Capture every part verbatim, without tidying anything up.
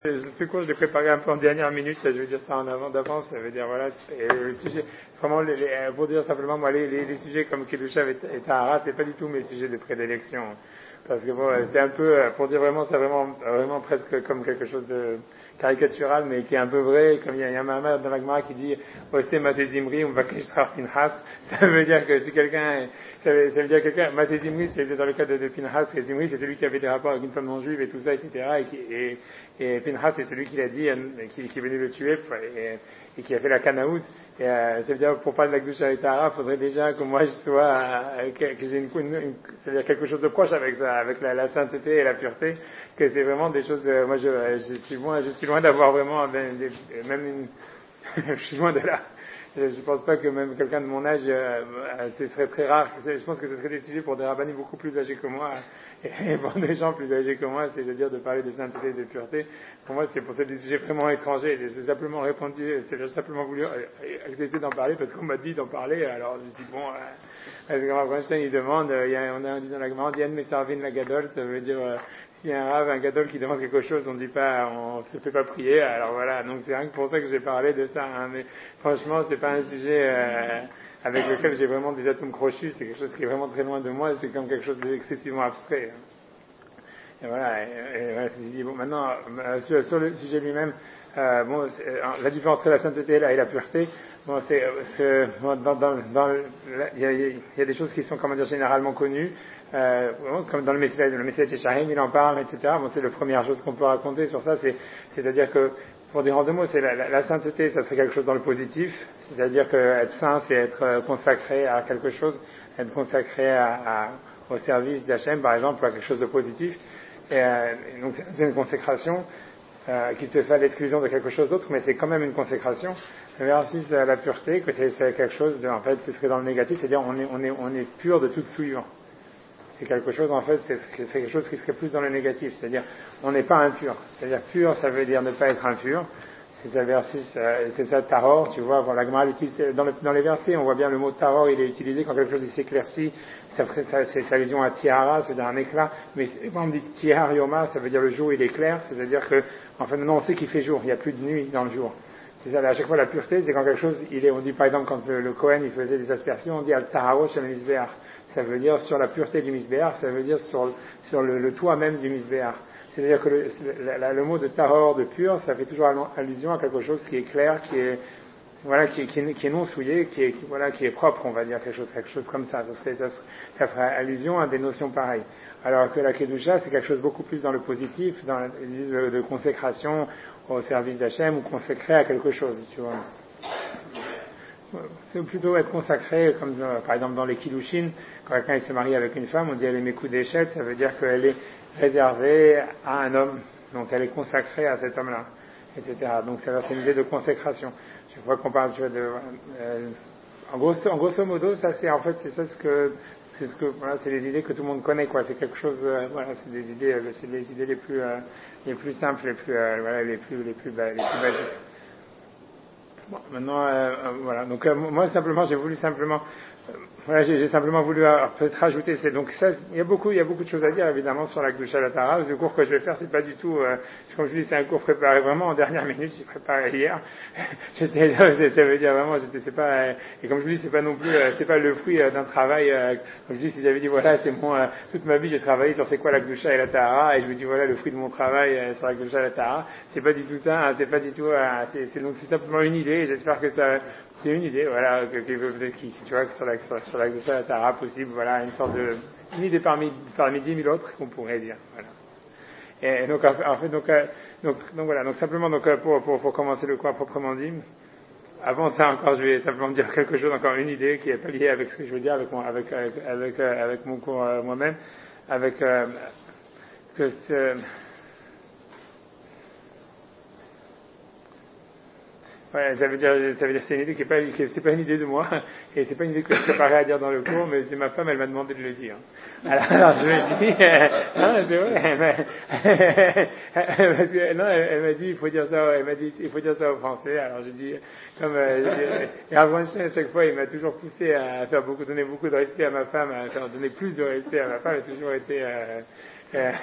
Ce cours, je l'ai préparé un peu en dernière minute, ça, je veux dire ça en avant d'avance, ça veut dire voilà, et le sujet, vraiment, les, les, pour dire simplement, moi, les, les, les sujets comme Kedusha et, et Tahara, c'est pas du tout mes sujets de prédilection, parce que bon, c'est un peu, pour dire vraiment, c'est vraiment, vraiment presque comme quelque chose de caricatural, mais qui est un peu vrai, comme il y a, il y a un Mahamad dans la Gemara qui dit, Ose Matezimri, on va Krishrar Pinhas, ça veut dire que si quelqu'un, ça veut, ça veut dire quelqu'un, Matezimri, c'était dans le cas de, de Pinhas, et Zimri, c'est celui qui avait des rapports avec une femme non juive et tout ça, et cetera, et qui, et, et Pinhas, c'est celui qui l'a dit, qui, qui est venu le tuer, et, et qui a fait la Kanaout. Et euh, ça veut dire, pour parler de la Kedusha et Tahara, il faudrait déjà que moi je sois, euh, que, que j'ai une, une, une c'est-à-dire quelque chose de proche avec ça, avec la, la sainteté et la pureté, que c'est vraiment des choses, euh, moi je, je suis loin, je suis loin d'avoir vraiment, ben, des, même une, je suis loin de là. Je ne pense pas que même quelqu'un de mon âge, euh, ce serait très rare. Je pense que ce serait des sujets pour des rabbinis beaucoup plus âgés que moi, et pour des gens plus âgés que moi, c'est-à-dire de parler de sainteté et de pureté. Pour moi, c'est pour ça des sujets vraiment étrangers. J'ai simplement répondu, j'ai simplement voulu accepter d'en parler parce qu'on m'a dit d'en parler. Alors je me suis dit, bon, euh, parce que Rav Einstein, il demande, euh, il y a, on a dit dans la Gemara, Diane Mesarvin la Gadol, ça veut dire, euh, s'il y a un rave, un gadol qui demande quelque chose, on ne dit pas, on se fait pas prier. Alors voilà, donc c'est rien que pour ça que j'ai parlé de ça. Hein, mais franchement, c'est pas un sujet euh, avec lequel j'ai vraiment des atomes crochus. C'est quelque chose qui est vraiment très loin de moi. C'est comme quelque chose d'excessivement abstrait. Et voilà. Et, et, voilà, je dis, bon, maintenant euh, sur, sur le sujet lui-même, euh, bon, la différence entre la sainteté là, et la pureté. Bon, c'est, c'est bon, dans, dans, dans il y a, il y a des choses qui sont, comment dire, généralement connues. Euh, comme dans le Messie, le Messie Tchécharim, il en parle, et cetera. Bon, c'est la première chose qu'on peut raconter sur ça, c'est, c'est-à-dire que, pour dire en deux mots, c'est la, la, la sainteté, ça serait quelque chose dans le positif, c'est-à-dire que être saint, c'est être consacré à quelque chose, être consacré à, à, au service d'Hachem, par exemple, à quelque chose de positif. Et, euh, et donc, c'est une consécration euh, qui se fait à l'exclusion de quelque chose d'autre, mais c'est quand même une consécration. Versus la pureté, que c'est, c'est quelque chose de, en fait, ce serait dans le négatif, c'est-à-dire on est, on est, on est pur de toute souillure. C'est quelque chose, en fait, c'est, c'est quelque chose qui serait plus dans le négatif, c'est-à-dire on n'est pas impur. C'est-à-dire pur, ça veut dire ne pas être impur. C'est ça versus, euh, c'est ça taror, tu vois, bon, la Gemara utilise, dans, le, dans les versets, on voit bien le mot taror, il est utilisé quand quelque chose s'éclaircit, ça, ça, c'est sa allusion à tiara, c'est-à-dire un éclat, mais quand on dit tihar yoma, ça veut dire le jour il est clair, c'est-à-dire que, en fait, maintenant on sait qu'il fait jour, il n'y a plus de nuit dans le jour. C'est ça, à chaque fois la pureté, c'est quand quelque chose, il est, on dit par exemple quand le, le Kohen il faisait des aspersions, on dit al taharo shel misbeach. Ça veut dire sur la pureté du misbeach, ça veut dire sur, sur le, le toit même du misbeach. C'est-à-dire que le, le, le mot de tahor, de pur, ça fait toujours allusion à quelque chose qui est clair, qui est, voilà, qui, qui, qui est non souillé, qui est, qui, voilà, qui est propre, on va dire quelque chose, quelque chose comme ça. Ça, serait, ça, ça ferait allusion à des notions pareilles. Alors que la Kedusha, c'est quelque chose beaucoup plus dans le positif, dans le, de consécration au service d'Hachem ou consacré à quelque chose, tu vois. C'est plutôt être consacré, comme euh, par exemple dans les Kiddushin, quand quelqu'un se marie avec une femme, on dit elle est Mekudeshet, ça veut dire qu'elle est réservée à un homme, donc elle est consacrée à cet homme-là, et cetera. Donc c'est une idée de consécration. Je vois qu'on parle, tu vois, de, euh, en, grosso, en grosso modo, ça c'est en fait c'est ça ce que c'est ce que voilà, c'est les idées que tout le monde connaît, quoi. C'est quelque chose, euh, voilà, c'est des idées, euh, c'est les idées les plus euh, les plus simples, les plus euh, voilà, les plus les plus les plus basiques. Bon, maintenant, euh, euh, voilà. Donc euh, moi simplement, j'ai voulu simplement, euh, voilà, j'ai, j'ai simplement voulu euh, peut-être rajouter. C'est donc ça. Il y a beaucoup, il y a beaucoup de choses à dire évidemment sur la Kedusha Tahara. Le cours que je vais faire, c'est pas du tout, euh, comme je dis, c'est un cours préparé vraiment en dernière minute. J'ai préparé hier. J'étais, ça veut dire vraiment, j'étais, c'est pas, euh, et comme je vous dis, c'est pas non plus, euh, c'est pas le fruit euh, d'un travail. Euh, comme je dis, si j'avais dit voilà, c'est mon, euh, toute ma vie, j'ai travaillé sur c'est quoi la Kedusha et la Tahara, et je vous dis voilà le fruit de mon travail euh, sur la Kedusha et la Tahara. C'est pas du tout ça. Hein, c'est pas du tout. Euh, c'est, c'est donc c'est simplement une idée. Et j'espère que ça, c'est une idée, voilà, que, que, qui, tu vois, sur la, sur, sur la Kedusha Tahara possible, voilà, une sorte de, une idée parmi, parmi dix mille autres qu'on pourrait dire, voilà. Et donc, en fait, donc, euh, donc, donc voilà, donc simplement, donc, pour, pour, pour commencer le cours proprement dit, avant ça encore, je vais simplement dire quelque chose, encore une idée qui est pas liée avec ce que je veux dire, avec mon, avec, avec, avec, euh, avec mon cours euh, moi-même, avec, euh, que c'est, ouais, ça veut dire, ça veut dire, c'est une idée qui est pas, qui est, c'est pas une idée de moi, et c'est pas une idée que je préparais à dire dans le cours, mais c'est ma femme, elle m'a demandé de le dire. Alors, alors je me dis, euh, non, c'est vrai, elle m'a, parce que, non, elle, elle m'a dit, il faut dire ça, elle m'a dit, il faut dire ça au français, alors j'ai dit, comme, euh, et avant, à chaque fois, il m'a toujours poussé à faire beaucoup, donner beaucoup de respect à ma femme, à faire donner plus de respect à ma femme, elle a toujours été, euh, euh,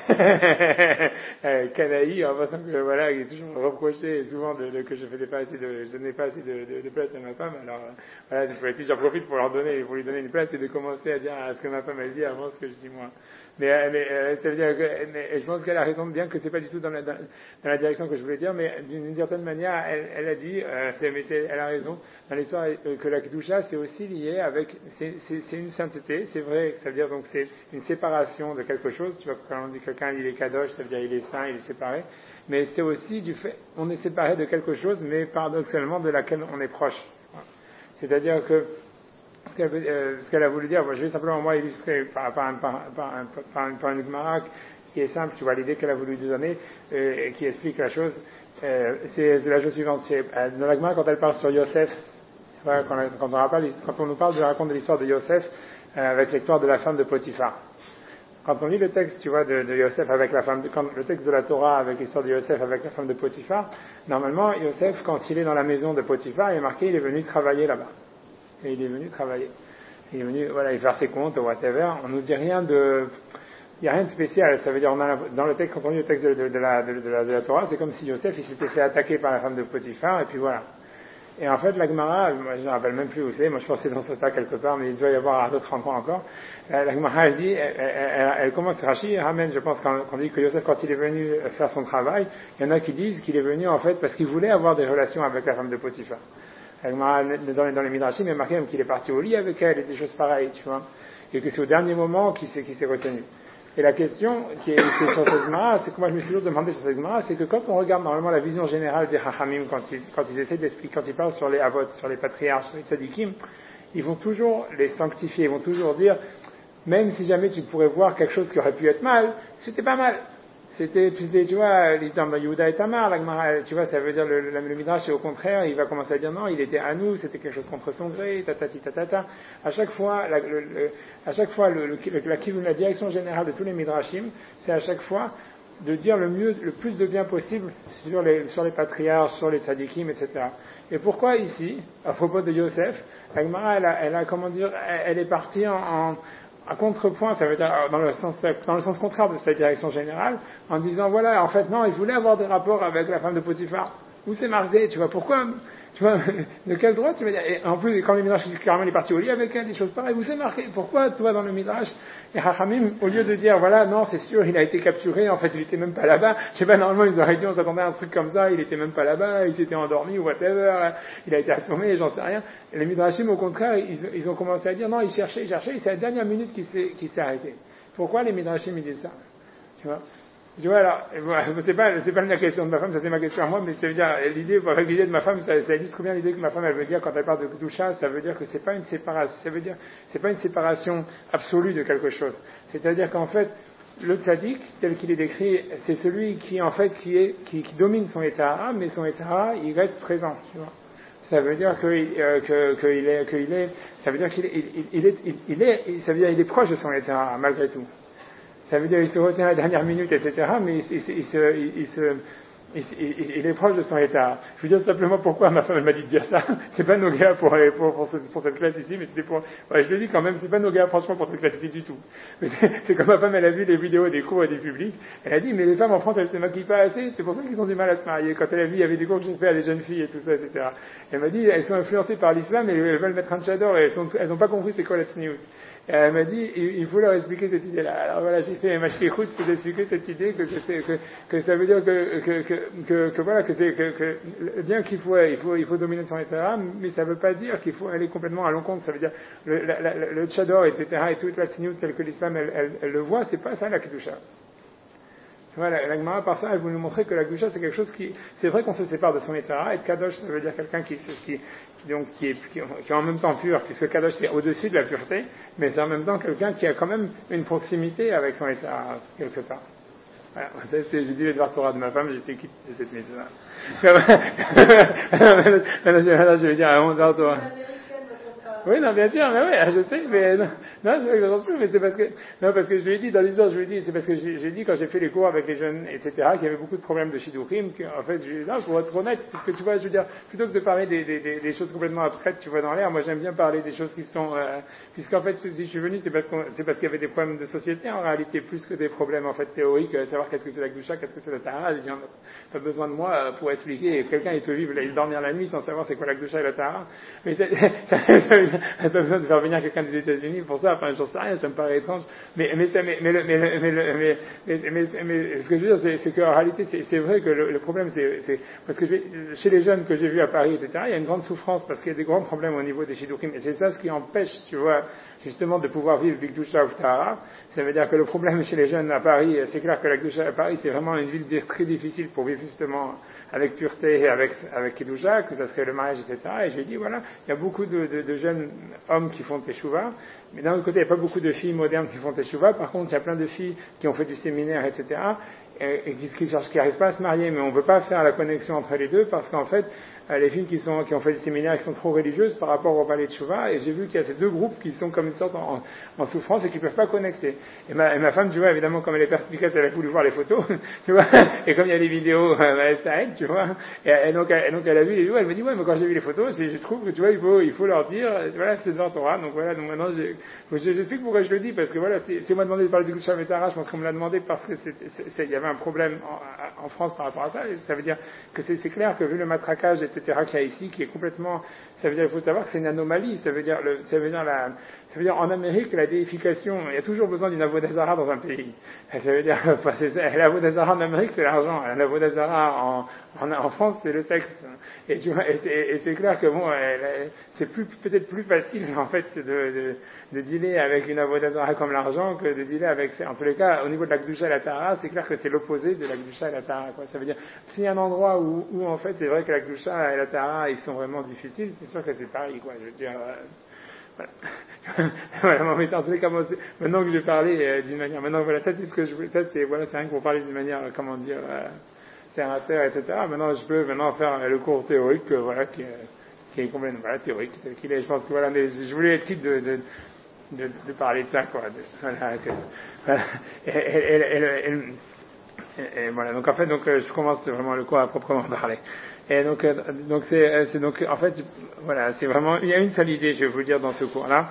Canaï, en pensant que voilà, il est toujours reproché souvent de, de, que je faisais pas assez de, je donnais pas assez de, de, de place à ma femme. Alors voilà, si j'en profite pour leur donner, pour lui donner une place et de commencer à dire à ce que ma femme elle dit avant ce que je dis moi. Mais, mais euh, ça veut dire que mais, je pense qu'elle a raison, bien que c'est pas du tout dans la, dans, dans la direction que je voulais dire, mais d'une certaine manière, elle, elle a dit, euh, elle a raison, dans l'histoire euh, que la Kedusha, c'est aussi lié avec, c'est, c'est, c'est une sainteté, c'est vrai, ça veut dire donc c'est une séparation de quelque chose, tu vois, quand on dit quelqu'un il est kadosh, ça veut dire il est saint, il est séparé, mais c'est aussi du fait, on est séparé de quelque chose, mais paradoxalement de laquelle on est proche. C'est-à-dire que ce qu'elle, euh, ce qu'elle a voulu dire, bon, je vais simplement moi illustrer par, par, par, par, par, par une Gemara qui est simple, tu vois l'idée qu'elle a voulu donner euh, et qui explique la chose. Euh, c'est, c'est la chose suivante. C'est, euh, dans la Gemara, quand elle parle sur Yosef, voilà, quand, quand, on rappelle, quand on nous parle de raconter l'histoire de Yosef euh, avec l'histoire de la femme de Potiphar. Quand on lit le texte, tu vois, de, de Yosef avec la femme, de, quand, le texte de la Torah avec l'histoire de Yosef avec la femme de Potiphar, normalement, Yosef, quand il est dans la maison de Potiphar, il est marqué, il est venu travailler là-bas. Et il est venu travailler. Il est venu, voilà, il faire ses comptes, whatever. On nous dit rien de, il n'y a rien de spécial. Ça veut dire, on a, dans le texte, quand on lit le texte de, de, de, la, de, de, la, de la Torah, c'est comme si Yosef, il s'était fait attaquer par la femme de Potiphar, et puis voilà. Et en fait, la Gemara, moi je ne me rappelle même plus où c'est, moi je pensais dans ce tas quelque part, mais il doit y avoir d'autres endroits encore. La Gemara, elle dit, elle, elle, elle, elle commence, Rashi ramène, je pense, quand, quand on dit que Yosef, quand il est venu faire son travail, il y en a qui disent qu'il est venu en fait parce qu'il voulait avoir des relations avec la femme de Potiphar. La Gemara, dans les, dans les Midrashim, il est marqué même qu'il est parti au lit avec elle et des choses pareilles, tu vois. Et que c'est au dernier moment qu'il s'est, qu'il s'est retenu. Et la question qui est, qui est sur cette Gemara, c'est que moi je me suis toujours demandé sur cette Gemara, c'est que quand on regarde normalement la vision générale des Chachamim, quand ils, quand ils essaient d'expliquer, quand ils parlent sur les Avot, sur les patriarches, sur les tzadikim, ils vont toujours les sanctifier, ils vont toujours dire, même si jamais tu pourrais voir quelque chose qui aurait pu être mal, c'était pas mal. C'était, tu vois, l'histoire de Yehuda et Tamar, la Gemara, tu vois, ça veut dire le, le, le Midrash, et au contraire, il va commencer à dire non, il était à nous, c'était quelque chose contre son gré, tatati tatata. À chaque fois, la, le, le, à chaque fois, le, le, la, la direction générale de tous les Midrashim, c'est à chaque fois de dire le mieux, le plus de bien possible sur les, sur les patriarches, sur les tzadikim, et cetera. Et pourquoi ici, à propos de Yosef, la Gemara, elle a, elle a, comment dire, elle, elle est partie en, en à contrepoint, ça veut dire dans le sens, dans le sens contraire de sa direction générale, en disant voilà, en fait non, il voulait avoir des rapports avec la femme de Potiphar. Où c'est marqué, tu vois, pourquoi, tu vois, de quel droit tu veux dire, et en plus, quand le Midrash dit carrément il est parti au lit avec elle, des choses pareilles, où c'est marqué, pourquoi, toi, dans le Midrash, et Chachamim, au lieu de dire voilà, non, c'est sûr, il a été capturé, en fait, il était même pas là-bas, je sais pas, normalement, ils auraient dit, on s'attendait à un truc comme ça, il était même pas là-bas, il s'était endormi, ou whatever, il a été assommé, j'en sais rien. Et les Midrashim, au contraire, ils, ils ont commencé à dire non, il cherchait, il cherchait, et c'est la dernière minute qu'il s'est, qu'il s'est arrêté. Pourquoi les Midrashim, ils disent ça? Tu vois? Tu vois, alors, c'est pas, c'est pas la question de ma femme, ça c'est ma question à moi, mais ça veut dire, l'idée, avec l'idée de ma femme, ça, ça illustre bien l'idée que ma femme, elle veut dire quand elle parle de Kedusha, ça veut dire que c'est pas une séparation, ça veut dire, c'est pas une séparation absolue de quelque chose. C'est-à-dire qu'en fait, le tzaddik, tel qu'il est décrit, c'est celui qui, en fait, qui est, qui, qui domine son état, mais son état, il reste présent, tu vois. Ça veut dire qu'il, euh, que, qu'il est, qu'il est, ça veut dire qu'il est, il, il est, il, il est, ça veut dire qu'il est proche de son état, malgré tout. Ça veut dire qu'il se retient à la dernière minute, et cetera, mais il, il, il, se, il, se, il, il, il est proche de son état. Je veux dire simplement pourquoi ma femme elle m'a dit de dire ça. C'est pas nos gars pour, pour, pour, ce, pour cette classe ici, mais c'était pour... Ouais, je le dis quand même, c'est pas nos gars franchement pour cette classe ici du tout. Mais c'est, c'est comme ma femme elle a vu les vidéos des cours et des publics, elle a dit mais les femmes en France elles se maquillent pas assez, c'est pour ça qu'ils ont du mal à se marier. Quand elle a vu, il y avait des cours que j'ai fait à des jeunes filles et tout ça, et cetera. Elle m'a dit elles sont influencées par l'islam et elles veulent mettre un tchador et elles, sont, elles ont pas compris c'est quoi la tsniout. Et elle m'a dit, il faut leur expliquer cette idée-là. Alors voilà, j'ai fait un match d'écoute pour expliquer cette idée que, que, c'est, que, que ça veut dire que, que, que, que, que voilà, que c'est, que, que, bien qu'il faut, il faut, il faut dominer son état, mais ça veut pas dire qu'il faut aller complètement à l'encontre. Ça veut dire, le, la, la, le tchador, et cetera, et toute la tsniout telle que l'islam, elle, elle, elle le voit, c'est pas ça la kedusha. Voilà, la Gemara, par ça, elle voulait nous montrer que la kedusha, c'est quelque chose qui, c'est vrai qu'on se sépare de son état, et kadosh, ça veut dire quelqu'un qui, qui, qui, donc, qui est, qui, qui est en même temps pur, puisque kadosh, c'est au-dessus de la pureté, mais c'est en même temps quelqu'un qui a quand même une proximité avec son état, quelque part. Voilà, c'est, j'ai dit le devoir Torah de ma femme, j'étais quitte de cette mise-là. Là, je vais dire, à mon devoir Torah. Oui, non, bien sûr, mais oui, je sais, mais non, non c'est j'en suis, mais c'est parce que, non, parce que je lui ai dit, dans l'histoire, je lui ai dit, c'est parce que j'ai, j'ai dit, quand j'ai fait les cours avec les jeunes, et cetera, qu'il y avait beaucoup de problèmes de shidduchim, qu'en fait, je lui ai dit, non, pour être honnête, parce que tu vois, je veux dire, plutôt que de parler des, des, des, des choses complètement abstraites, tu vois, dans l'air, moi j'aime bien parler des choses qui sont, euh, puisqu'en fait, si je suis venu, c'est parce, qu'on, c'est parce qu'il y avait des problèmes de société, en réalité, plus que des problèmes, en fait, théoriques, euh, savoir qu'est-ce que c'est la Gdusha, qu'est-ce que c'est la Tahara, j'ai dit, on n'a pas besoin de moi euh, pour expliquer, et quelqu'un, il peut vivre, il dormir la nuit sans savoir c'est quoi la Gdusha et la Tahara, mais ça, ça, ça, ça, ça, pas besoin de faire venir quelqu'un des États-Unis pour ça, enfin, j'en sais rien, ça me paraît étrange. Mais, mais, ça, mais, mais, mais, mais, mais, mais, mais, mais, mais, ce que je veux dire, c'est, c'est qu'en réalité, c'est, c'est vrai que le, le problème, c'est, c'est, parce que je, chez les jeunes que j'ai vus à Paris, et cetera, il y a une grande souffrance parce qu'il y a des grands problèmes au niveau des shidduchim, et c'est ça ce qui empêche, tu vois, justement, de pouvoir vivre Bigdusha ou Tahara. Ça veut dire que le problème chez les jeunes à Paris, c'est clair que la Gdusha à Paris, c'est vraiment une ville très difficile pour vivre justement avec pureté et avec, avec Kidusha, que ça serait le mariage, et cetera. Et j'ai dit, voilà, il y a beaucoup de, de, de jeunes hommes qui font teshuva, mais d'un autre côté, il n'y a pas beaucoup de filles modernes qui font teshuva. Par contre, il y a plein de filles qui ont fait du séminaire, et cetera, et, et qui, qui cherchent, qui n'arrivent pas à se marier, mais on ne veut pas faire la connexion entre les deux parce qu'en fait, les filles qui, sont, qui ont fait du séminaire et qui sont trop religieuses par rapport au ballet de Shuvah, et j'ai vu qu'il y a ces deux groupes qui sont comme une sorte en, en souffrance et qui ne peuvent pas connecter. Et ma, et ma femme, tu vois, évidemment, comme elle est perspicace, elle a voulu voir les photos, tu vois, et comme il y a les vidéos, euh, ça aide, tu vois, et, et, donc, et donc elle a vu les vidéos, elle me dit, ouais, mais quand j'ai vu les photos, c'est, je trouve que, tu vois, il faut, il faut leur dire, voilà, c'est devant Torah, donc voilà, donc maintenant, je, j'explique pourquoi je le dis, parce que voilà, c'est, c'est moi demandé de parler du Gdusha Vetara, je pense qu'on me l'a demandé parce que c'est, c'est, c'est, il y avait un problème en, en France par rapport à ça, et ça veut dire que c'est, c'est clair que vu le matraquage, et cetera, qu'il y a ici, qui est complètement, ça veut dire, il faut savoir que c'est une anomalie, ça veut dire, le, ça veut dire la, ça veut dire en Amérique, la déification, il y a toujours besoin d'une avodazara dans un pays. Ça veut dire, enfin, c'est, l'avodazara en Amérique, c'est l'argent, l'avodazara en, en, en France, c'est le sexe. Et tu vois, et c'est, et c'est clair que bon, elle, c'est plus, peut-être plus facile, en fait, de, de, de dealer avec une avodazara comme l'argent que de dealer avec, en tous les cas, au niveau de la Gdusha et la Tahara, c'est clair que c'est l'opposé de la Gdusha et la Tahara, quoi. Ça veut dire, s'il y a un endroit où, où en fait, c'est vrai que la Gdusha et la Tahara, ils sont vraiment difficiles, c'est sûr que c'est Paris, quoi. Je veux dire, euh, voilà. Voilà, mais en tous les cas, moi, maintenant que j'ai parlé euh, d'une manière, maintenant voilà, ça c'est ce que je voulais, ça c'est voilà, c'est rien qu'on parler d'une manière, euh, comment dire, euh, terre-à-terre, et cetera. Maintenant, je peux maintenant faire euh, le cours théorique, euh, voilà, qui, euh, qui est complètement voilà, théorique, tel qu'il est. Je pense que voilà, mais je voulais être quitte de, de, de, de parler de ça, quoi. De, voilà, que, voilà. Et, et, et, et, et, et voilà. Donc en fait, donc euh, je commence vraiment le cours à proprement parler. Et donc, euh, donc c'est, c'est donc en fait, voilà, c'est vraiment, il y a une seule idée, je vais vous le dire dans ce cours-là,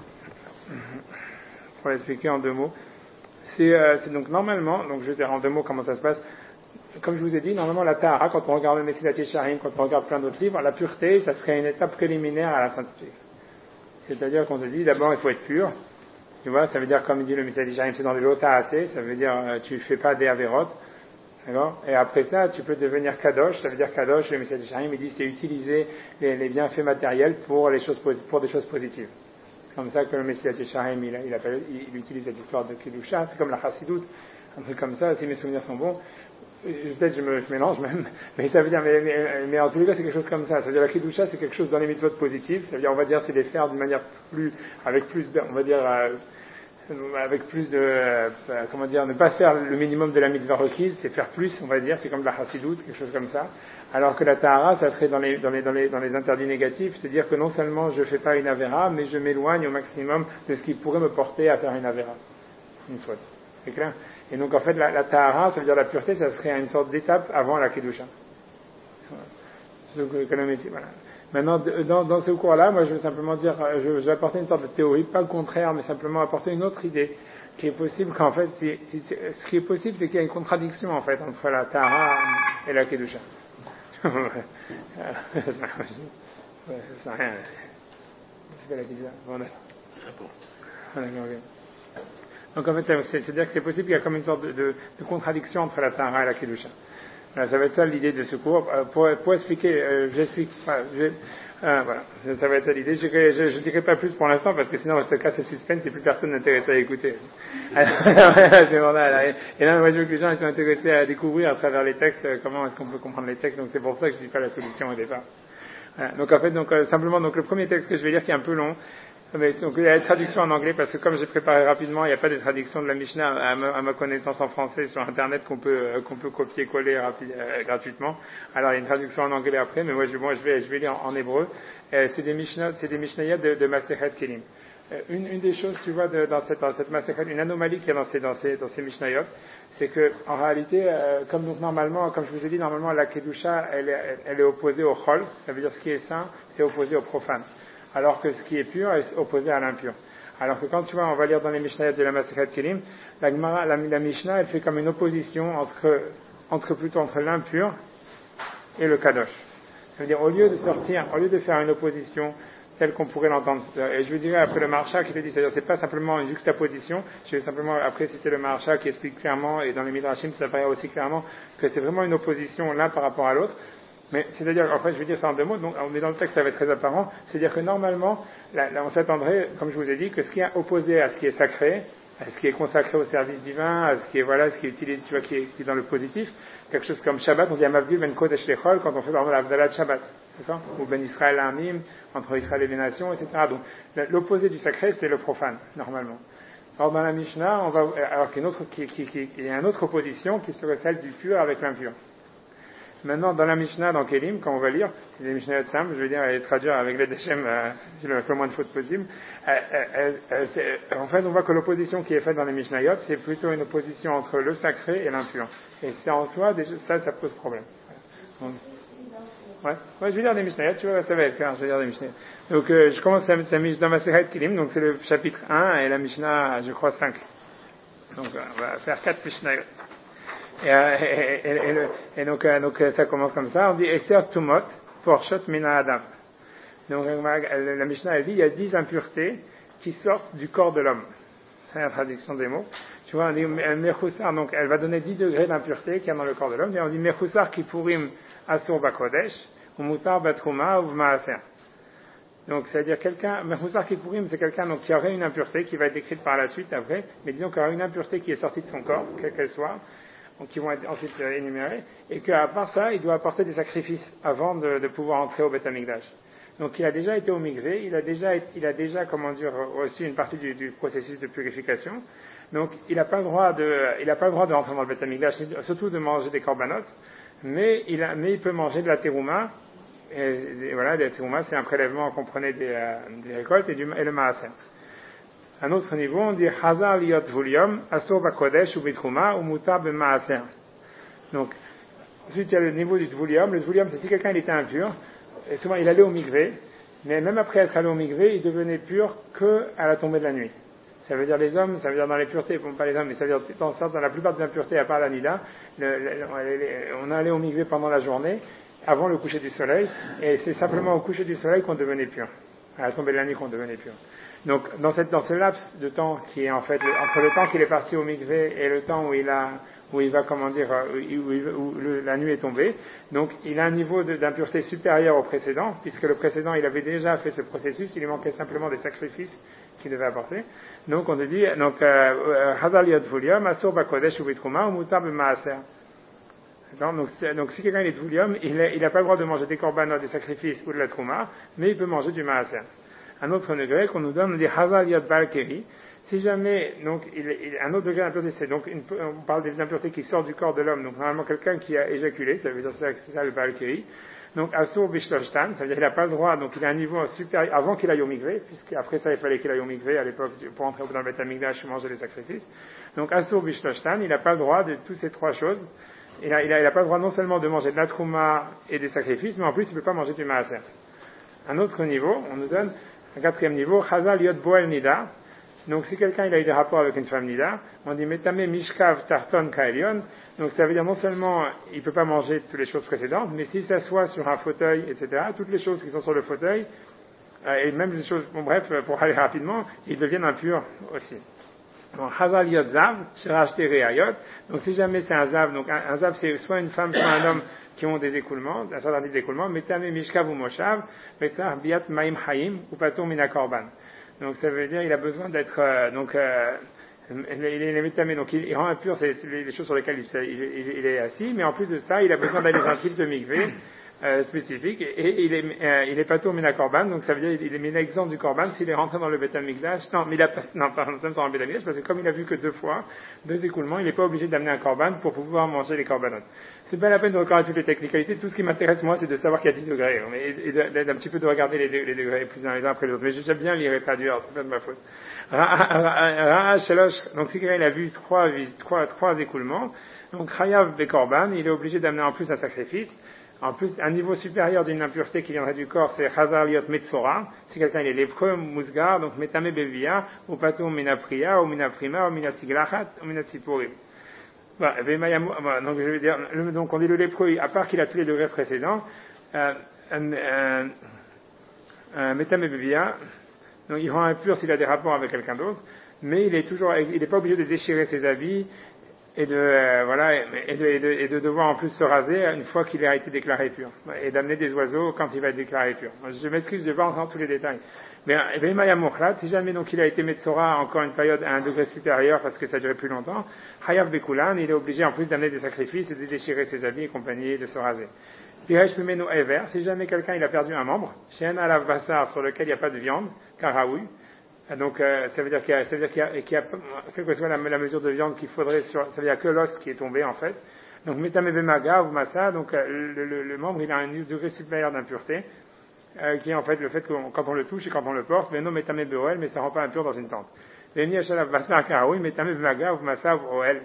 pour l'expliquer en deux mots. C'est, euh, c'est donc normalement, donc je vais dire en deux mots comment ça se passe. Comme je vous ai dit, normalement la Tahara, quand on regarde le Mesilat Yesharim, quand on regarde plein d'autres livres, la pureté, ça serait une étape préliminaire à la sainteté. C'est-à-dire qu'on te dit d'abord il faut être pur. Tu vois, ça veut dire comme il dit le Mesilat Yesharim, c'est dans le Lota assez, ça veut dire euh, tu fais pas des avérotes. D'accord. Et après ça, tu peux devenir kadosh. Ça veut dire kadosh. Le Mesilat Yesharim, il dit, c'est utiliser les, les bienfaits matériels pour les choses pour des choses positives. C'est comme ça que le Mesilat Yesharim, il, il, appelle, il, il utilise cette histoire de Kedusha. C'est comme la Chassidoute, un truc comme ça. Si mes souvenirs sont bons, peut-être je me je mélange même, mais ça veut dire, mais, mais, mais en tous les cas, c'est quelque chose comme ça. Ça veut dire la Kedusha, c'est quelque chose dans les mitzvot positives. Ça veut dire, on va dire, c'est les faire d'une manière plus, avec plus, de, on va dire. Euh, avec plus de, euh, comment dire, ne pas faire le minimum de la mitzvah requise, c'est faire plus, on va dire, c'est comme la chassidoute, quelque chose comme ça. Alors que la tahara, ça serait dans les, dans les, dans les, dans les interdits négatifs, c'est-à-dire que non seulement je fais pas une avéra, mais je m'éloigne au maximum de ce qui pourrait me porter à faire une avéra. Une faute. C'est clair? Et donc, en fait, la, la tahara, ça veut dire la pureté, ça serait une sorte d'étape avant la kedusha. Donc, voilà. Maintenant, dans, dans ce cours-là, moi, je veux simplement dire, je, je vais apporter une sorte de théorie, pas le contraire, mais simplement apporter une autre idée, qui est possible qu'en fait, si, si, ce qui est possible, c'est qu'il y a une contradiction, en fait, entre la Tahara et la Kedusha. Ça sert à rien. C'est pas la Kedusha. Bon, d'accord. Donc, en fait, c'est-à-dire que c'est possible qu'il y a comme une sorte de, de, de contradiction entre la Tahara et la Kedusha. Voilà, ça va être ça l'idée de ce cours. Pour, pour expliquer, euh, j'explique, enfin, je, euh, voilà, ça, ça va être ça l'idée. Je ne dirai pas plus pour l'instant parce que sinon on se casse le suspense et plus personne n'est intéressé à écouter. C'est bon, là, là, et là, moi je veux que les gens ils sont intéressés à découvrir à travers les textes comment est-ce qu'on peut comprendre les textes. Donc c'est pour ça que je ne dis pas la solution au départ. Voilà, donc en fait, donc euh, simplement, donc le premier texte que je vais lire qui est un peu long. Mais, donc il y a la traduction en anglais parce que comme j'ai préparé rapidement, il n'y a pas de traduction de la Mishnah à ma, à ma connaissance en français sur Internet qu'on peut euh, qu'on peut copier-coller rapi- euh, gratuitement. Alors il y a une traduction en anglais après, mais moi je, moi, je vais je vais lire en, en hébreu. Euh, c'est des Mishnah, c'est des Mishnayot de, de Masechet Kelim. Euh, une, une des choses, tu vois, de, dans cette dans cette Masechet, une anomalie qu'il y a dans ces dans ces dans ces Mishnayot, c'est que en réalité, euh, comme donc normalement, comme je vous ai dit, normalement la kedusha, elle, elle, elle est opposée au chol, ça veut dire ce qui est saint, c'est opposé au profane. Alors que ce qui est pur est opposé à l'impur. Alors que quand tu vois, on va lire dans les Mishnayot de la Masechet Kelim, la, Gemara, la, la Mishnah, elle fait comme une opposition entre, entre plutôt entre l'impur et le kadosh. Ça veut dire, au lieu de sortir, au lieu de faire une opposition telle qu'on pourrait l'entendre, et je vous dirais après le Maharsha qui te dit, c'est-à-dire, c'est pas simplement une juxtaposition, je vais simplement après citer le Maharsha qui explique clairement, et dans les Midrashim, ça apparaît aussi clairement, que c'est vraiment une opposition l'un par rapport à l'autre. Mais c'est-à-dire, en fait, je vais dire ça en deux mots, donc, mais dans le texte, ça va être très apparent. C'est-à-dire que normalement, là, là, on s'attendrait, comme je vous ai dit, que ce qui est opposé à ce qui est sacré, à ce qui est consacré au service divin, à ce qui est, voilà, ce qui est utilisé, tu vois, qui est, qui est dans le positif, quelque chose comme Shabbat, on dit Amavdil ben Kodesh Lechol, quand on fait, par exemple, l'Avdalah de Shabbat. D'accord? Ou ben Israël Amim, entre Israël et les nations, et cetera. Donc, l'opposé du sacré, c'était le profane, normalement. Or, dans la Mishnah, on va, alors qu'il y a une autre, qui, qui, qui, il y a une autre opposition qui serait celle du pur avec l'impur. Maintenant, dans la Mishnah, dans Kelim, quand on va lire, c'est des Mishnayot simples, je veux dire, et traduire avec les Dechem, euh, le moins de fautes possible, euh, euh, euh, en fait, on voit que l'opposition qui est faite dans les Mishnayot, c'est plutôt une opposition entre le sacré et l'impur. Et c'est en soi, déjà, ça, ça pose problème. Donc, ouais. ouais, je vais lire des Mishnayot, tu vois, ça va être clair, je vais lire des Mishnayot. Donc, euh, je commence à mettre la Mishnah dans ma Masechet Kelim, donc c'est le chapitre un, et la Mishnah, je crois, cinq. Donc, euh, on va faire quatre Mishnayot. Et, et, et, et, et donc, donc ça commence comme ça, on dit Esther Tumot, Porshot Mina Adam. Donc la Mishnah elle dit il y a dix impuretés qui sortent du corps de l'homme. C'est la traduction des mots. Tu vois, on dit Mechoussar, donc elle va donner dix degrés d'impureté qu'il y a dans le corps de l'homme. Et on dit Mechoussar qui pourim Asur Bakodesh, ou Mutar Batrouma, ou Maaser. Donc, c'est-à-dire quelqu'un, Mechoussar qui pourim, c'est quelqu'un donc, qui aurait une impureté qui va être décrite par la suite après, mais disons qu'il y aura une impureté qui est sortie de son corps, quelle qu'elle soit, donc qui vont être ensuite énumérés, et qu'à part ça, il doit apporter des sacrifices avant de, de pouvoir entrer au Beth Amikdash. Donc il a déjà été au migré, il a déjà, il a déjà, comment dire, reçu une partie du, du processus de purification. Donc il n'a pas le droit de, il n'a pas le droit de rentrer dans le Beth Amikdash, surtout de manger des korbanot, mais il a, mais il peut manger de la terouma. Et, et voilà, la terouma, c'est un prélèvement qu'on prenait des, euh, des récoltes et, du, et le maaser. À un autre niveau, on dit Hazar liot vulium, asur bakodesh ou bitrouma ou mutar ben maaser. Donc, ensuite il y a le niveau du dvulium. Le dvulium, c'est si quelqu'un il était impur, et souvent il allait au migré, mais même après être allé au migré, il devenait pur que à la tombée de la nuit. Ça veut dire les hommes, ça veut dire dans les puretés, bon pas les hommes, mais ça veut dire dans, dans la plupart des impuretés, à part la nida, le, le, on allait au migré pendant la journée, avant le coucher du soleil, et c'est simplement au coucher du soleil qu'on devenait pur, à la tombée de la nuit qu'on devenait pur. Donc, dans, cette, dans ce laps de temps qui est en fait entre le temps qu'il est parti au mikvé et le temps où il a, où il va, comment dire, où, il, où le, la nuit est tombée, donc il a un niveau de, d'impureté supérieur au précédent, puisque le précédent il avait déjà fait ce processus, il lui manquait simplement des sacrifices qu'il devait apporter. Donc, on te dit, donc, Hazal Yod Vulium, Asur Bakodesh ou Bitrouma, ou Mutar B'Maaser. Donc, donc, si quelqu'un est Vulium, il n'a pas le droit de manger des korbanot, des sacrifices ou de la Trouma, mais il peut manger du Maaser. Un autre degré qu'on nous donne, on dit Hazal Yod Balkeri. Si jamais, donc, il, il, un autre degré d'impureté, c'est donc, une, on parle des impuretés qui sortent du corps de l'homme, donc normalement quelqu'un qui a éjaculé, ça veut dire c'est ça, c'est ça le Balkeri. Donc, Asur Bishloshtan, ça veut dire qu'il n'a pas le droit, donc il a un niveau supérieur, avant qu'il aille au migré, puisqu'après ça il fallait qu'il aille au migré à l'époque, pour entrer dans le Beth Amikdash et manger les sacrifices. Donc, Asur Bishloshtan, il n'a pas le droit de toutes ces trois choses. Il n'a il a, il a pas le droit non seulement de manger de la trouma et des sacrifices, mais en plus il ne peut pas manger du maaser. Un autre niveau, on nous donne un quatrième niveau, Chazal Yod Boel Nida. Donc si quelqu'un il a eu des rapports avec une femme Nida, on dit Metame Mishkav Tarton Kaelion. Donc ça veut dire non seulement il ne peut pas manger toutes les choses précédentes, mais s'il s'assoit sur un fauteuil, et cetera, toutes les choses qui sont sur le fauteuil, euh, et même les choses, bon bref, pour aller rapidement, ils deviennent impurs aussi. Donc, Hazal Yod Zav, Shirashte Reayot. Donc, si jamais c'est un Zav, donc un, un Zav, c'est soit une femme, soit un homme qui ont des écoulements, un certain type d'écoulement, Metame Mishkav ou Moshav, Metzah Biat Maim Haim, ou Paton Mina Korban. Donc, ça veut dire, il a besoin d'être, euh, donc, euh, il est métamé, donc il, il rend impur c'est les, les choses sur lesquelles il, il, il, il est assis, mais en plus de ça, il a besoin d'aller dans un type de mikvé, euh, spécifique, et, et il est, euh, il est pato mina korban, donc ça veut dire il est mis exempt du korban s'il est rentré dans le Beth Amikdash. Non, mais il a pas, non, pardon, ça me semble Beth Amikdash, parce que comme il a vu que deux fois, deux écoulements, il n'est pas obligé d'amener un korban pour pouvoir manger les korbanot. C'est pas la peine de regarder toutes les technicalités, tout ce qui m'intéresse moi, c'est de savoir qu'il y a dix degrés, et, et d'un petit peu de regarder les, les degrés plus uns les uns après les autres. Mais j'aime bien lire et traduire, c'est pas de ma faute. Donc si quelqu'un il a vu trois, trois, trois écoulements, donc Chayav Bekorban, il est obligé d'amener en plus un sacrifice. En plus, un niveau supérieur d'une impureté qui viendrait du corps, c'est Chazar Liot Metzora. Si quelqu'un est lépreux, Mousgar, donc Metame Bevia, ou Patum Minapria, ou Minaprima, ou Minatiglachat, ou Minatipurim. Bah, donc je veux dire, donc on dit le lépreux, à part qu'il a tous les degrés précédents, euh, euh, euh, Metame Bevia, donc il rend impur s'il a des rapports avec quelqu'un d'autre, mais il est toujours, il n'est pas obligé de déchirer ses habits, et de euh, voilà et de, et, de, et de devoir en plus se raser une fois qu'il a été déclaré pur, et d'amener des oiseaux quand il va être déclaré pur. Je m'excuse, je vais pas entrer dans tous les détails. Mais eh si jamais donc il a été Metzora encore une période à un degré supérieur parce que ça durait plus longtemps, Chayav Bekulan, il est obligé en plus d'amener des sacrifices et de déchirer ses habits et compagnie et de se raser. Piresh Pimeno Ever, si jamais quelqu'un il a perdu un membre, Shen Alav Bassar sur lequel il n'y a pas de viande, Karaoui. Donc, euh, ça veut dire qu'il y a, ça veut dire qu'il y a, qu'il y a quelle que soit la, la mesure de viande qu'il faudrait sur, ça veut dire que l'os qui est tombé, en fait. Donc, metamebemaga ou massa, donc, euh, le, le, le membre, il a un degré supérieur d'impureté, euh, qui est en fait le fait que quand on le touche et quand on le porte, mais non metamebeoel, mais ça rend pas impur dans une tente. Veni achalav bassa karaoui, metamebemaga ou massa ou oel.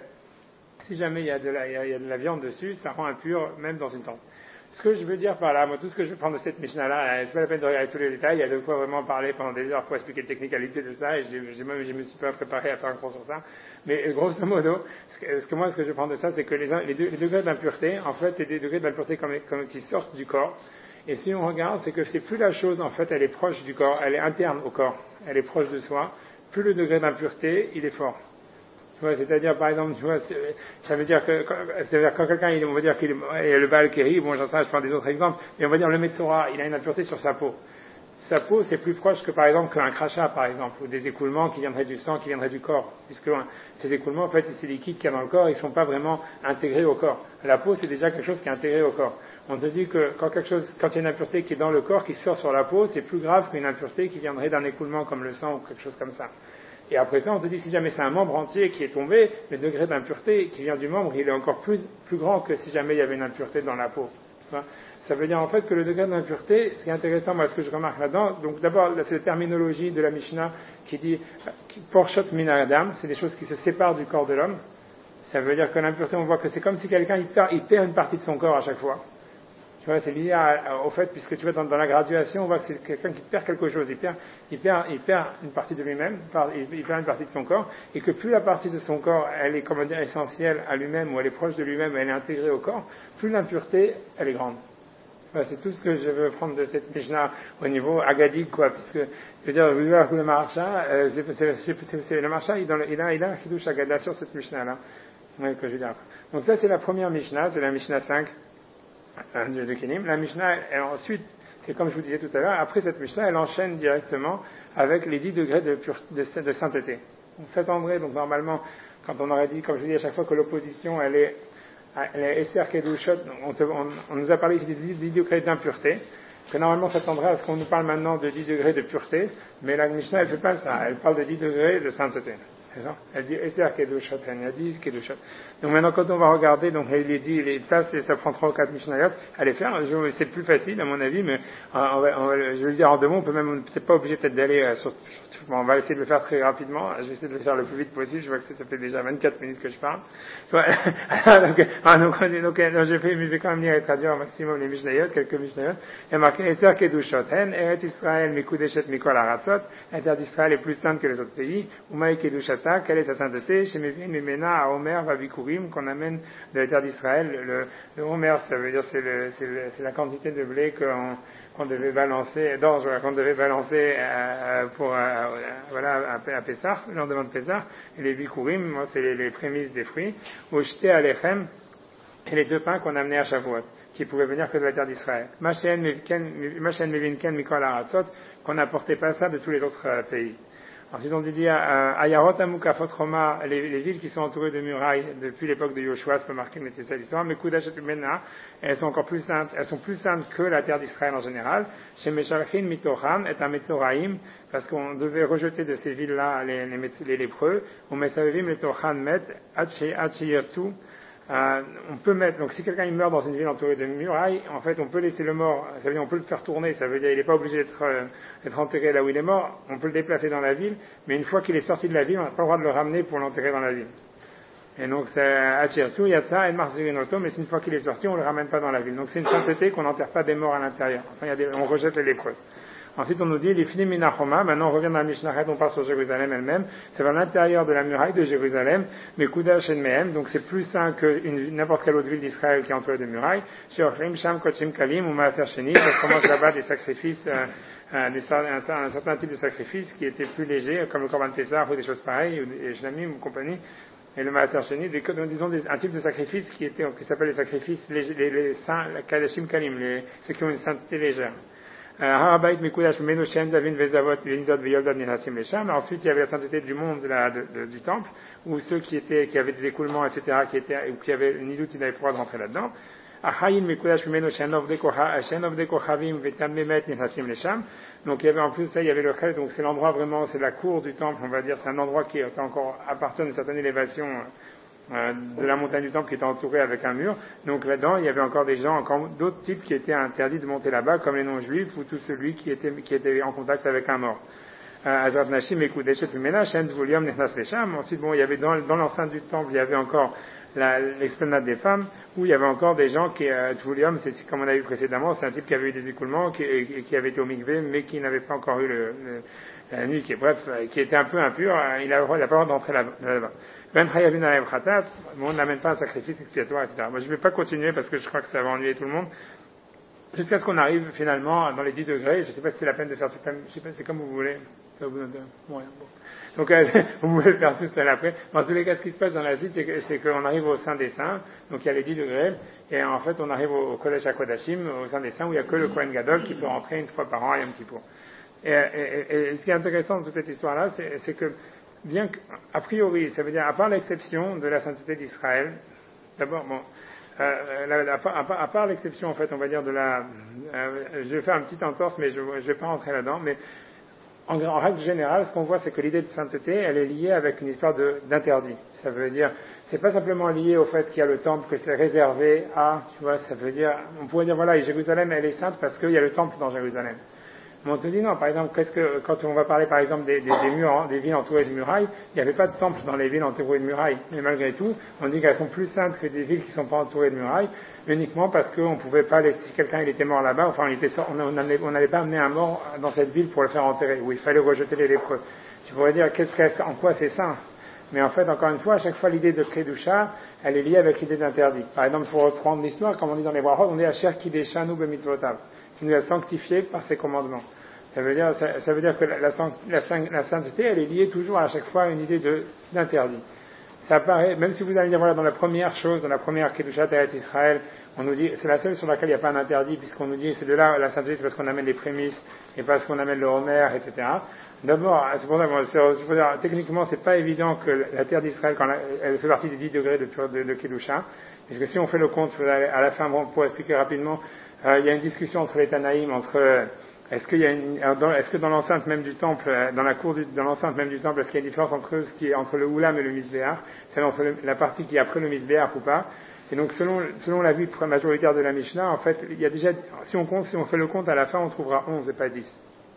Si jamais il y a de la, il y a, il y a de la viande dessus, ça rend impur même dans une tente. Ce que je veux dire par là, moi, tout ce que je veux prendre de cette Mishnah-là, c'est pas la peine de regarder tous les détails, il y a de quoi vraiment parler pendant des heures pour expliquer les technicalités de ça, et je, même, je me suis pas préparé à faire un cours sur ça. Mais, grosso modo, ce que, ce que moi, ce que je prends de ça, c'est que les, les, deux, les degrés d'impureté, en fait, c'est des degrés d'impureté comme, comme, qui sortent du corps. Et si on regarde, c'est que c'est plus la chose, en fait, elle est proche du corps, elle est interne au corps, elle est proche de soi, plus le degré d'impureté, il est fort. Tu vois, c'est-à-dire, par exemple, tu vois, ça veut dire que, c'est-à-dire quand quelqu'un, il, on va dire qu'il est le Baal Keri, bon, j'en sais, je prends des autres exemples, mais on va dire le Metzora, il a une impureté sur sa peau. Sa peau, c'est plus proche que, par exemple, qu'un crachat, par exemple, ou des écoulements qui viendraient du sang, qui viendraient du corps. Puisque hein, ces écoulements, en fait, ces liquides qu'il y a dans le corps, ils ne sont pas vraiment intégrés au corps. La peau, c'est déjà quelque chose qui est intégré au corps. On te dit que quand quelque chose, quand il y a une impureté qui est dans le corps, qui sort sur la peau, c'est plus grave qu'une impureté qui viendrait d'un écoulement comme le sang ou quelque chose comme ça. Et après ça, on te dit, si jamais c'est un membre entier qui est tombé, le degré d'impureté qui vient du membre, il est encore plus, plus grand que si jamais il y avait une impureté dans la peau. Ça veut dire en fait que le degré d'impureté, ce qui est intéressant, moi, ce que je remarque là-dedans, donc d'abord, cette terminologie de la Mishnah qui dit, Porshot min adam, c'est des choses qui se séparent du corps de l'homme. Ça veut dire que l'impureté, on voit que c'est comme si quelqu'un, il perd, il perd une partie de son corps à chaque fois. Tu vois, c'est lié à, à, au fait, puisque tu vois, dans, dans la graduation, on voit que c'est quelqu'un qui perd quelque chose. Il perd, il perd, il perd une partie de lui-même, il, il perd une partie de son corps, et que plus la partie de son corps, elle est, comment dire, essentielle à lui-même, ou elle est proche de lui-même, elle est intégrée au corps, plus l'impureté, elle est grande. Voilà, c'est tout ce que je veux prendre de cette Mishnah au niveau agadique, quoi, puisque, je veux dire, le marcha, euh, c'est, c'est, c'est, c'est, le marcha, il, il a, il a un chidouche agada sur cette Mishnah-là. Ouais, que je veux dire. Donc ça, c'est la première Mishnah, c'est la Mishnah cinq. De Kenim. La Mishnah, elle, ensuite, c'est comme je vous disais tout à l'heure, après cette Mishnah, elle enchaîne directement avec les dix degrés de, pure, de, de sainteté. Donc, sept degrés, donc normalement, quand on aurait dit, comme je vous dis à chaque fois que l'opposition, elle est, elle est Esser Kedushot, on, on, on nous a parlé ici des dix degrés d'impureté, que normalement ça tendrait à ce qu'on nous parle maintenant de dix degrés de pureté, mais la Mishnah, elle fait pas ça, elle parle de dix degrés de sainteté. Elle dit Esser Kedushot, elle dit Kedushot. Donc maintenant, quand on va regarder, donc il est dit, les ça, c'est, ça prend trois ou quatre Mishnayot à les faire. Je, c'est plus facile, à mon avis, mais on va, on va, je vais le dire en deux mots, on peut même, peut-être pas obligé peut-être d'aller euh, sur, sur, bon, on va essayer de le faire très rapidement. Je vais essayer de le faire le plus vite possible. Je vois que ça, ça fait déjà vingt-quatre minutes que je parle. donc, ah, donc, donc, donc, donc, je vais, je vais quand même lire et traduire au maximum les Mishnayot, quelques Mishnayot. Il y a marqué Esser Kedushot, Hen, Eret Israël, Mikudeshet, Mikol Aratzot, Inter d'Israël est plus sainte que les autres pays. Umaï Kedushata, quelle est sa sainteté? Chez Mevin, Memena, à Omer, Vabikurim, qu'on amène de la terre d'Israël. Le, le Homer, ça veut dire c'est, le, c'est, le, c'est la quantité de blé qu'on, qu'on devait balancer, d'orge qu'on devait balancer euh, pour euh, voilà à, à Pessah, le lendemain de Pessah. Et les bikurim, moi c'est les, les prémices des fruits. Ou jeté alechem, et les deux pains qu'on amenait à Shavuot, qui pouvaient venir que de la terre d'Israël. Machen mevinken mikol haratzot, qu'on n'apportait pas ça de tous les autres euh, pays. Ensuite, on dit à Ayarot Amukafot Roma, les, les villes qui sont entourées de murailles depuis l'époque de Yoshua, c'est pas marqué, mais c'est ça l'histoire, mais Kudash et Mena, elles sont encore plus saintes, elles sont plus saintes que la terre d'Israël en général. Chez Meshalchin Mitocham est un Metzoraim, parce qu'on devait rejeter de ces villes-là les, les, les lépreux, ou Mesavim les Tochan met, Hatchiyatsu. Euh, on peut mettre, donc si quelqu'un il meurt dans une ville entourée de murailles, en fait on peut laisser le mort, ça veut dire on peut le faire tourner, ça veut dire il n'est pas obligé d'être, euh, d'être enterré là où il est mort, on peut le déplacer dans la ville, mais une fois qu'il est sorti de la ville, on n'a pas le droit de le ramener pour l'enterrer dans la ville. Et donc c'est Hatchirsu, il y a ça, et Marzirinoto, mais une fois qu'il est sorti, on ne le ramène pas dans la ville. Donc c'est une sainteté qu'on n'enterre pas des morts à l'intérieur. Enfin, il y a des, on rejette les lépreux. Ensuite, on nous dit, les filim minachoma, maintenant on revient dans la Mishnah, on part sur Jérusalem elle-même, c'est vers l'intérieur de la muraille de Jérusalem, mais Kudash et Mehem, donc c'est plus sain que une, n'importe quelle autre ville d'Israël qui est entourée de murailles, chez Ochrim, Sham, Kochim, Kalim, ou Maaser Sheni, ça commence là-bas des sacrifices, euh, euh, des, un, un certain type de sacrifices qui étaient plus légers, comme le Korban Pessah ou des choses pareilles, ou des Shnamim ou compagnie, et le Maaser Sheni, des, disons des, un type de sacrifice qui était, qui s'appelle les sacrifices légers, les, les saints, les Kadashim Kalim, les, ceux qui ont une sainteté légère. Harabait Mikudash Menoshem Davin Vezavot Venidot Veyoldad Ninasim Lesham. Ensuite, il y avait la sainteté du monde de la, de, de, du temple, où ceux qui étaient, qui avaient des écoulements, et cetera, qui étaient, ou qui avaient une idoute, ils n'avaient pas le droit de rentrer là-dedans. Achayin Mikudash Menoshem Novdekochavim Vetam Memet Ninasim Lesham. Donc il y avait en plus ça, il y avait le Khel, donc c'est l'endroit vraiment, c'est la cour du temple, on va dire, c'est un endroit qui est encore appartient à une certaine élévation. Euh, de la montagne du temple qui était entourée avec un mur. Donc là-dedans, il y avait encore des gens, encore d'autres types qui étaient interdits de monter là-bas, comme les non-juifs ou tout celui qui était, qui était en contact avec un mort. Azat Nashim et Kudeshet Lumena, Shen Vuliam Nechnas Lesham. Ensuite, bon, il y avait dans, dans l'enceinte du temple, il y avait encore la, l'esplanade des femmes, où il y avait encore des gens qui, euh, Tvuliam, c'est comme on a vu précédemment, c'est un type qui avait eu des écoulements, qui, et, qui avait été au mikvé, mais qui n'avait pas encore eu le, le, la nuit, qui est bref, qui était un peu impur, il n'a pas le droit d'entrer là-bas. Ben Hayavin Alev Khatat, on n'amène pas un sacrifice expiatoire, et cetera. Moi, je ne vais pas continuer parce que je crois que ça va ennuyer tout le monde. Jusqu'à ce qu'on arrive finalement dans les dix degrés. Je ne sais pas si c'est la peine de faire tout ça. Je sais pas, c'est comme vous voulez. Ça vous intéresse. Bon, bon. Donc, euh, vous pouvez faire tout ça après. Dans tous les cas, ce qui se passe dans la suite, c'est, que, c'est qu'on arrive au sein des saints. Donc, il y a les dix degrés. Et en fait, on arrive au Kodesh HaKodashim, au sein des saints, où il n'y a que le Kohen Gadol qui peut rentrer une fois par an à Yom Kippour. Et, et, et, et ce qui est intéressant de toute cette histoire-là, c'est, c'est que bien qu'a priori, ça veut dire, à part l'exception de la sainteté d'Israël, d'abord, bon, euh, la, la, à, part, à part l'exception, en fait, on va dire, de la, euh, je vais faire un petit entorse, mais je ne vais pas rentrer là-dedans, mais en, en règle générale, ce qu'on voit, c'est que l'idée de sainteté, elle est liée avec une histoire de, d'interdit. Ça veut dire, c'est pas simplement lié au fait qu'il y a le temple, que c'est réservé à, tu vois, ça veut dire, on pourrait dire, voilà, Jérusalem, elle est sainte parce qu'il y a le temple dans Jérusalem. Mais on te dit non, par exemple, qu'est-ce que, quand on va parler par exemple des, des, des murs, des villes entourées de murailles, il n'y avait pas de temple dans les villes entourées de murailles. Mais malgré tout, on dit qu'elles sont plus saintes que des villes qui ne sont pas entourées de murailles, uniquement parce qu'on ne pouvait pas laisser, si quelqu'un il était mort là-bas, enfin on était, on n'allait pas amener un mort dans cette ville pour le faire enterrer, où il fallait rejeter les lépreux. Tu pourrais dire, qu'est-ce qu'est, en quoi c'est saint? Mais en fait, encore une fois, à chaque fois, l'idée de Kedusha, elle est liée avec l'idée d'interdit. Par exemple, pour reprendre l'histoire, comme on dit dans les Brachot, on dit Asher Kideshanu Bemitzvotav, qui nous a sanctifiés par ses commandements. Ça veut dire, ça, ça veut dire que la, la, la, la sainteté, elle est liée toujours à chaque fois à une idée de, d'interdit. Ça paraît, même si vous allez dire, voilà, dans la première chose, dans la première Kedushat Eretz Israël, on nous dit, c'est la seule sur laquelle il n'y a pas un interdit, puisqu'on nous dit, c'est de là, la sainteté, c'est parce qu'on amène les prémices, et parce qu'on amène le Homer, et cetera. D'abord, c'est pour ça, bon, c'est, c'est pour dire, techniquement, c'est pas évident que la terre d'Israël, quand la, elle fait partie des dix degrés de, de, de Kedusha, puisque si on fait le compte, à la fin, bon, pour expliquer rapidement, euh, il y a une discussion entre les Tanaïm, entre, Est-ce qu'il y a une, dans, est-ce que dans l'enceinte même du temple, dans la cour du, dans l'enceinte même du temple, est-ce qu'il y a une différence entre ce qui est entre le Oulam et le Misbéach, c'est entre le, la partie qui est après le Misbéach ou pas? Et donc, selon, selon la vue majoritaire de la Mishnah, en fait, il y a déjà, si on compte, si on fait le compte à la fin, on trouvera onze et pas dix.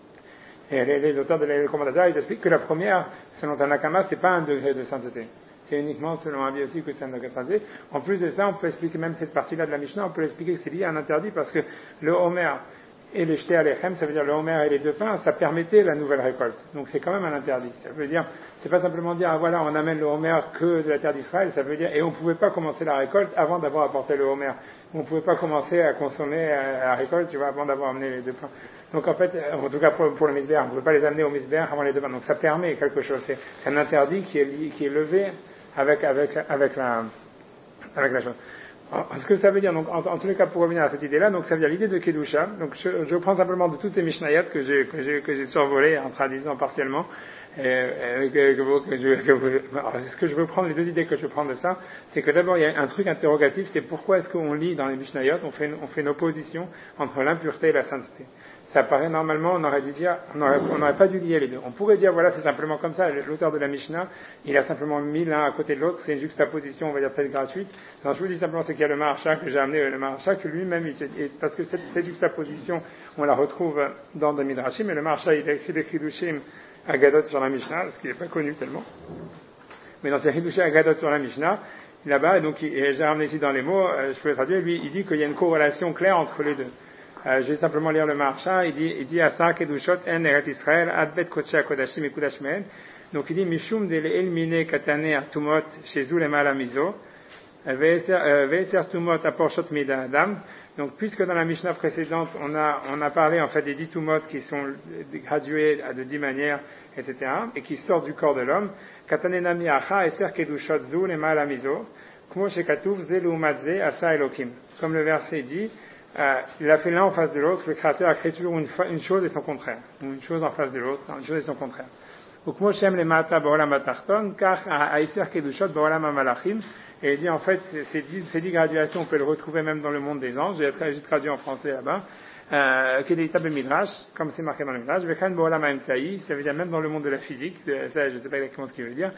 Et les, les auteurs de la, les commentateurs, ils expliquent que la première, selon Tanakama, c'est pas un degré de sainteté. C'est uniquement selon un aussi que c'est un degré de sainteté. En plus de ça, on peut expliquer même cette partie-là de la Mishnah, on peut expliquer que c'est lié à un interdit parce que le Homer, et les jeter à l'Echem, ça veut dire le Homer et les deux pains, ça permettait la nouvelle récolte. Donc c'est quand même un interdit. Ça veut dire, c'est pas simplement dire, ah voilà, on amène le Homer que de la terre d'Israël, ça veut dire, et on pouvait pas commencer la récolte avant d'avoir apporté le Homer. On pouvait pas commencer à consommer la récolte, tu vois, avant d'avoir amené les deux pains. Donc en fait, en tout cas pour, pour le misbéach, on ne pouvait pas les amener au misbéach avant les deux pains. Donc ça permet quelque chose. C'est, c'est un interdit qui est, qui est levé avec, avec, avec la, avec la chose. Ce que ça veut dire, donc, en, en tous les cas, pour revenir à cette idée-là, donc ça veut dire l'idée de Kedusha. Donc, je, je prends simplement de toutes ces Mishnayot que j'ai, que j'ai, que j'ai survolées en traduisant partiellement. Et, et, que, que, que je, que vous, alors, ce que je veux prendre, les deux idées que je veux prendre de ça, c'est que d'abord il y a un truc interrogatif, c'est pourquoi est-ce qu'on lit dans les Mishnayot, on fait une, on fait une opposition entre l'impureté et la sainteté. Ça paraît normalement, on aurait dû dire, on n'aurait on aurait pas dû lier les deux. On pourrait dire, voilà, c'est simplement comme ça, l'auteur de la Mishnah, il a simplement mis l'un à côté de l'autre, c'est une juxtaposition, on va dire peut-être gratuite. Donc je vous dis simplement, c'est qu'il y a le Maharsha, que j'ai amené, le Maharsha, que lui-même, il, et, parce que cette, cette juxtaposition, on la retrouve dans le Midrashim, mais le Maharsha, il a écrit des Chidushim Agadot sur la Mishnah, ce qui n'est pas connu tellement. Mais dans ces Chidushim Agadot sur la Mishnah, là-bas, et donc, et j'ai ramené ici dans les mots, euh, je peux le traduire, lui, il dit qu'il y a une corrélation claire entre les deux. Euh, je vais simplement lire le Maharsha, il dit, il dit, Asa kedushot en eret Israël, ad bet kodesh kodashim et kodesh mehen. Donc il dit, Mishum de l'elmine katane atumot shezu le malamizo, ve'eser tumot aporshot mida adam. Donc puisque dans la Mishnah précédente, on a, on a parlé en fait des dix tumot qui sont gradués de dix manières, et cetera, et qui sortent du corps de l'homme, katane nami acha eser kedushot zu le malamizo, kmo shekatuv ze l'umadze asa elokim. Comme le verset dit, Euh, il a fait l'un en face de l'autre, le créateur a créé toujours une, une chose et son contraire, une chose en face de l'autre, une chose et son contraire. Et il dit en fait, ces dix, ces dix graduations, on peut le retrouver même dans le monde des anges, j'ai traduit en français là-bas, euh, comme c'est marqué dans le Midrash, ça veut dire même dans le monde de la physique, ça, je ne sais pas exactement ce qu'il veut dire,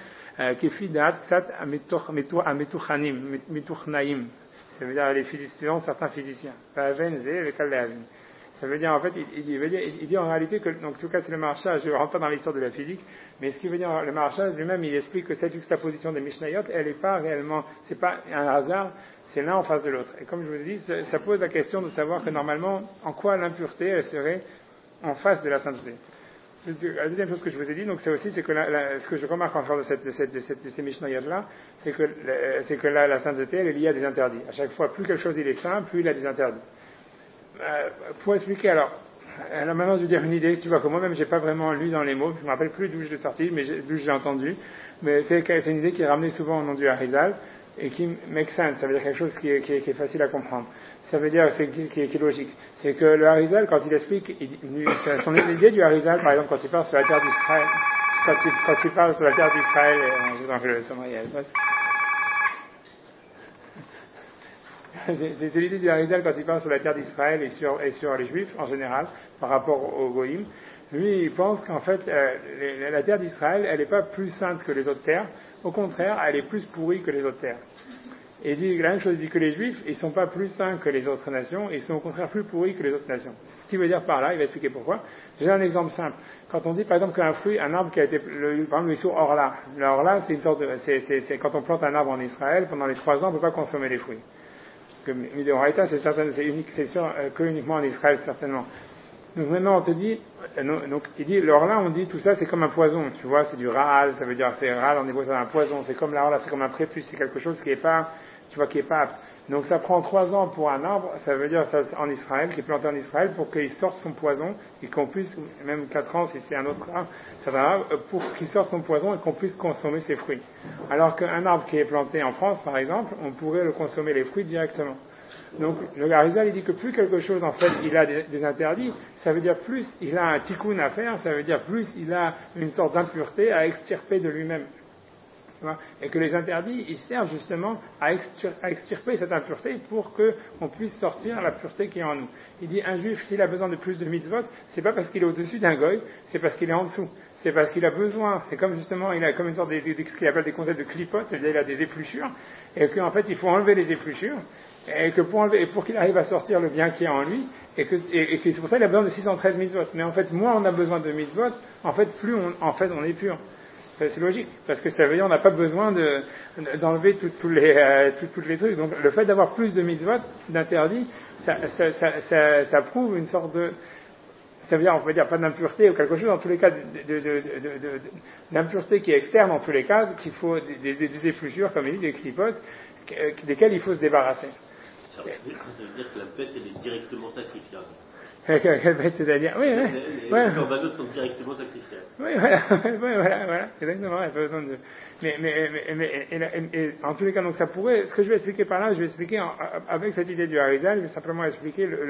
ça veut dire les physiciens, certains physiciens. Ça veut dire en fait, il, il, veut dire, il dit en réalité que, donc en tout cas c'est le Maharsha, je ne rentre pas dans l'histoire de la physique, mais ce qui veut dire le Maharsha lui-même, il explique que cette juxtaposition des Mishnayot, elle n'est pas réellement, c'est pas un hasard, c'est l'un en face de l'autre. Et comme je vous l'ai dit, ça, ça pose la question de savoir que normalement, en quoi l'impureté, elle serait en face de la sainteté. La deuxième chose que je vous ai dit, donc c'est aussi, c'est que la, la, ce que je remarque encore de, cette, de, cette, de, cette, de ces Mishnayot-là, c'est que, c'est que la, la sainteté, elle est liée à des interdits. À chaque fois, plus quelque chose il est saint, plus il a des interdits. Euh, pour expliquer, alors, alors maintenant je vais dire une idée, tu vois, que moi-même j'ai pas vraiment lu dans les mots, je me rappelle plus d'où je l'ai sorti, mais d'où je l'ai entendu, mais c'est, c'est une idée qui est ramenée souvent au nom du Harizal, et qui make sense, ça veut dire quelque chose qui est, qui est, qui est facile à comprendre. Ça veut dire, c'est, qui, qui, est, qui est logique. C'est que le Harizal, quand il explique, il, il, son idée du Harizal, par exemple, quand il parle sur la terre d'Israël, quand il, quand il parle sur la terre d'Israël, et, je vous en fais le sommeil, c'est, c'est l'idée du Harizal quand il parle sur la terre d'Israël et sur, et sur les Juifs, en général, par rapport aux Goïm. Lui, il pense qu'en fait, euh, les, la terre d'Israël, elle n'est pas plus sainte que les autres terres. Au contraire, elle est plus pourrie que les autres terres. Et il dit la même chose, il dit que les Juifs, ils sont pas plus saints que les autres nations, ils sont au contraire plus pourris que les autres nations. Ce qui veut dire par là, il va expliquer pourquoi. J'ai un exemple simple. Quand on dit par exemple qu'un fruit, un arbre qui a été, le, par exemple le sous orla, l'orla, c'est une sorte de, c'est, c'est, c'est quand on plante un arbre en Israël, pendant les trois ans, on ne peut pas consommer les fruits. Que Midoraita, c'est certain, c'est unique, c'est sûr, euh, que uniquement en Israël certainement. Donc maintenant on te dit, euh, donc il dit, l'orla, on dit tout ça c'est comme un poison, tu vois, c'est du râle, ça veut dire c'est râle, on hébreu c'est un poison, c'est comme l'orla, c'est comme un prépuce, c'est quelque chose qui est pas, tu vois, qui est pas apte. Donc ça prend trois ans pour un arbre, ça veut dire ça, en Israël, qui est planté en Israël, pour qu'il sorte son poison, et qu'on puisse, même quatre ans si c'est un autre arbre, ça va, pour qu'il sorte son poison et qu'on puisse consommer ses fruits. Alors qu'un arbre qui est planté en France, par exemple, on pourrait le consommer les fruits directement. Donc le Harizal, il dit que plus quelque chose, en fait, il a des, des interdits, ça veut dire plus il a un tikkun à faire, ça veut dire plus il a une sorte d'impureté à extirper de lui-même. Et que les interdits, ils servent justement à, extir- à extirper cette impureté pour qu'on puisse sortir la pureté qui est en nous. Il dit, un juif, s'il a besoin de plus de mitzvot, c'est pas parce qu'il est au-dessus d'un goy, c'est parce qu'il est en dessous. C'est parce qu'il a besoin, c'est comme justement, il a comme une sorte de, de, de ce qu'il appelle des concepts de clipote, c'est-à-dire il a des épluchures, et qu'en fait, il faut enlever les épluchures, et que pour, enlever, et pour qu'il arrive à sortir le bien qui est en lui, et que, et, et que c'est pour ça qu'il a besoin de six cent treize mitzvot. Mais en fait, moins on a besoin de mitzvot, en fait, plus on, en fait, on est pur. C'est logique, parce que ça veut dire qu'on n'a pas besoin de, d'enlever tous les, euh, tous les trucs. Donc le fait d'avoir plus de mitzvot, d'interdits, ça, ça, ça, ça, ça prouve une sorte de... Ça veut dire, on peut dire pas d'impureté ou quelque chose, dans tous les cas, de, de, de, de, de, d'impureté qui est externe, dans tous les cas, qu'il faut des, des, des épluchures, comme il dit, des clipotes, desquelles il faut se débarrasser. Ça veut dire que la bête, elle est directement sacrifiable. Quelle bête, c'est-à-dire, oui, oui. Les, ouais. les corbanotes sont directement sacrifiables. Oui, voilà, oui, voilà, voilà, exactement, il n'y a pas besoin de... Mais, mais, mais, mais et, et, et, en tous les cas, donc ça pourrait, ce que je vais expliquer par là, je vais expliquer en, avec cette idée du Harizal, je vais simplement expliquer le, le,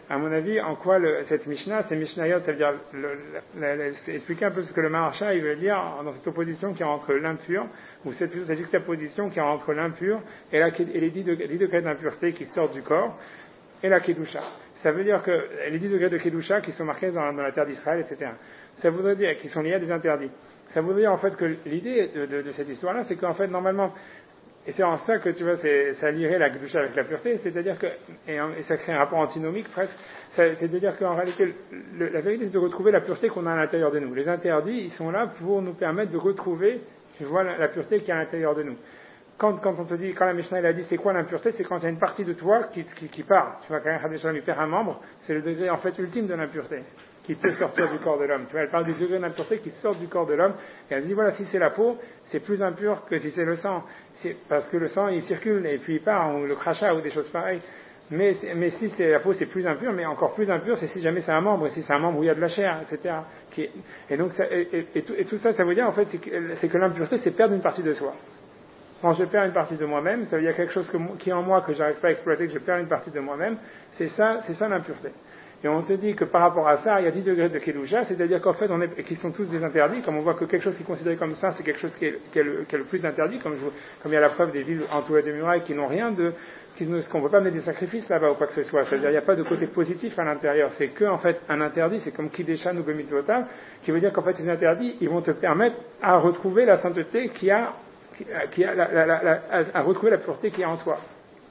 à mon avis, en quoi le, cette Mishnah, ces Mishnayot, ça veut dire le, le, le, expliquer un peu ce que le Maharsha il veut dire dans cette opposition qui est entre l'impur, ou cette, cette juxtaposition qui est entre l'impur et, la, et les dix degrés d'impureté qui sortent du corps, et la Kedusha. Ça veut dire que les dix degrés de Kedusha qui sont marqués dans, dans la terre d'Israël, et cetera. Ça voudrait dire qu'ils sont liés à des interdits. Ça voudrait dire en fait que l'idée de, de, de cette histoire-là, c'est qu'en fait, normalement, et c'est en ça que tu vois, c'est, ça lierait la Kedusha avec la pureté, c'est-à-dire que, et, et ça crée un rapport antinomique presque, ça, c'est-à-dire qu'en réalité, le, la vérité c'est de retrouver la pureté qu'on a à l'intérieur de nous. Les interdits, ils sont là pour nous permettre de retrouver, tu vois, la, la pureté qui est à l'intérieur de nous. Quand, quand on te dit, quand la Mishnah elle a dit c'est quoi l'impureté, c'est quand il y a une partie de toi qui, qui, qui part. Tu vois, quand un Hadeshalam il perd un membre, c'est le degré en fait ultime de l'impureté, qui peut sortir du corps de l'homme. Tu vois, elle parle du degré d'impureté qui sort du corps de l'homme, et elle dit voilà, si c'est la peau, c'est plus impur que si c'est le sang. C'est parce que le sang il circule et puis il part, ou le crachat, ou des choses pareilles. Mais, mais si c'est la peau, c'est plus impur, mais encore plus impur, c'est si jamais c'est un membre, si c'est un membre où il y a de la chair, et cetera. Qui, et donc, ça, et, et, et, tout, et tout ça, ça veut dire en fait, c'est que, c'est que l'impureté, c'est perdre une partie de soi. Quand je perds une partie de moi-même, ça veut dire quelque chose que, qui est en moi que j'arrive pas à exploiter, que je perds une partie de moi-même, c'est ça, c'est ça l'impureté. Et on te dit que par rapport à ça, il y a dix degrés de Kedusha, c'est-à-dire qu'en fait, on est, qui sont tous des interdits, comme on voit que quelque chose qui est considéré comme ça, c'est quelque chose qui est, qui est, le, qui est le plus interdit, comme, je, comme il y a la preuve des villes entourées de murailles qui n'ont rien de, qui ne, qu'on ne peut pas mettre des sacrifices là-bas ou quoi que ce soit. C'est-à-dire, il n'y a pas de côté positif à l'intérieur. C'est que, en fait, un interdit, c'est comme Kideshan ou Bemitzvotav, qui veut dire qu'en fait, ces interdits, ils vont te permettre à retrouver la sainteté qui a qui a la, la, la, la, à retrouver la pureté qui est en toi.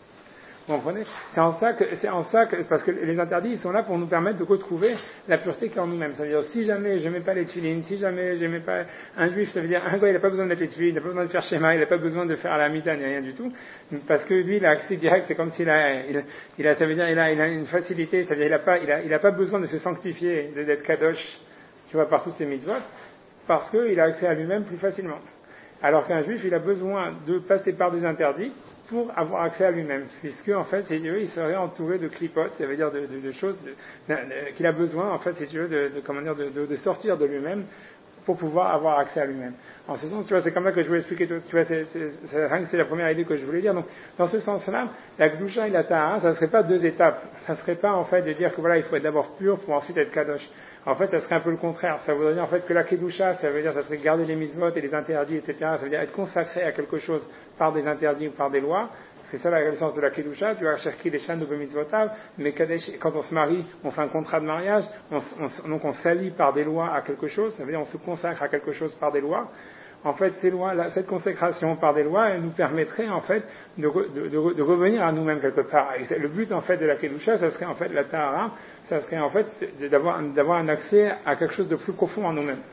Vous comprenez ? C'est en ça que, c'est en ça que, parce que les interdits, ils sont là pour nous permettre de retrouver la pureté qui est en nous-mêmes. Ça veut dire, si jamais je mets pas les tefilines, si jamais je mets pas un juif, ça veut dire, un gars, il n'a pas besoin de mettre les tefilines, il n'a pas besoin de faire schéma, il n'a pas besoin de faire la mita, ni rien du tout, parce que lui, il a accès direct, c'est comme s'il a, il, il a, ça veut dire, il a, il a une facilité, ça veut dire, il a pas, il a, il a pas besoin de se sanctifier, d'être kadosh, tu vois, par toutes ses mitzvot, parce qu'il a accès à lui-même plus facilement. Alors qu'un juif, il a besoin de passer par des interdits pour avoir accès à lui-même, puisque en fait, si tu veux, il serait entouré de clipotes, ça veut dire de, de, de choses de, de, de, qu'il a besoin, en fait, si tu veux, de, de, comment dire, de, de, de sortir de lui-même pour pouvoir avoir accès à lui-même. En ce sens, tu vois, c'est comme ça que je voulais expliquer tout. Tu vois, c'est, c'est, c'est, c'est la première idée que je voulais dire. Donc, dans ce sens-là, la Gdusha et la Tahara, ça ne serait pas deux étapes. Ça ne serait pas, en fait, de dire que voilà, il faut être d'abord pur pour ensuite être Kadosh. En fait, ça serait un peu le contraire. Ça voudrait dire, en fait, que la Kedusha, ça veut dire, ça serait garder les mitzvot et les interdits, et cetera. Ça veut dire être consacré à quelque chose par des interdits ou par des lois. C'est ça la connaissance de la Kedusha. Tu vas chercher les chaînes de mitzvotav, mais quand on se marie, on fait un contrat de mariage, on, on, donc on s'allie par des lois à quelque chose. Ça veut dire, on se consacre à quelque chose par des lois. En fait, ces lois, là, cette consécration par des lois, elle nous permettrait, en fait, de, de, de, de revenir à nous-mêmes quelque part. Et le but, en fait, de la Kedusha, ça serait, en fait, la Tahara, ça serait, en fait, d'avoir, d'avoir un accès à quelque chose de plus profond en nous-mêmes.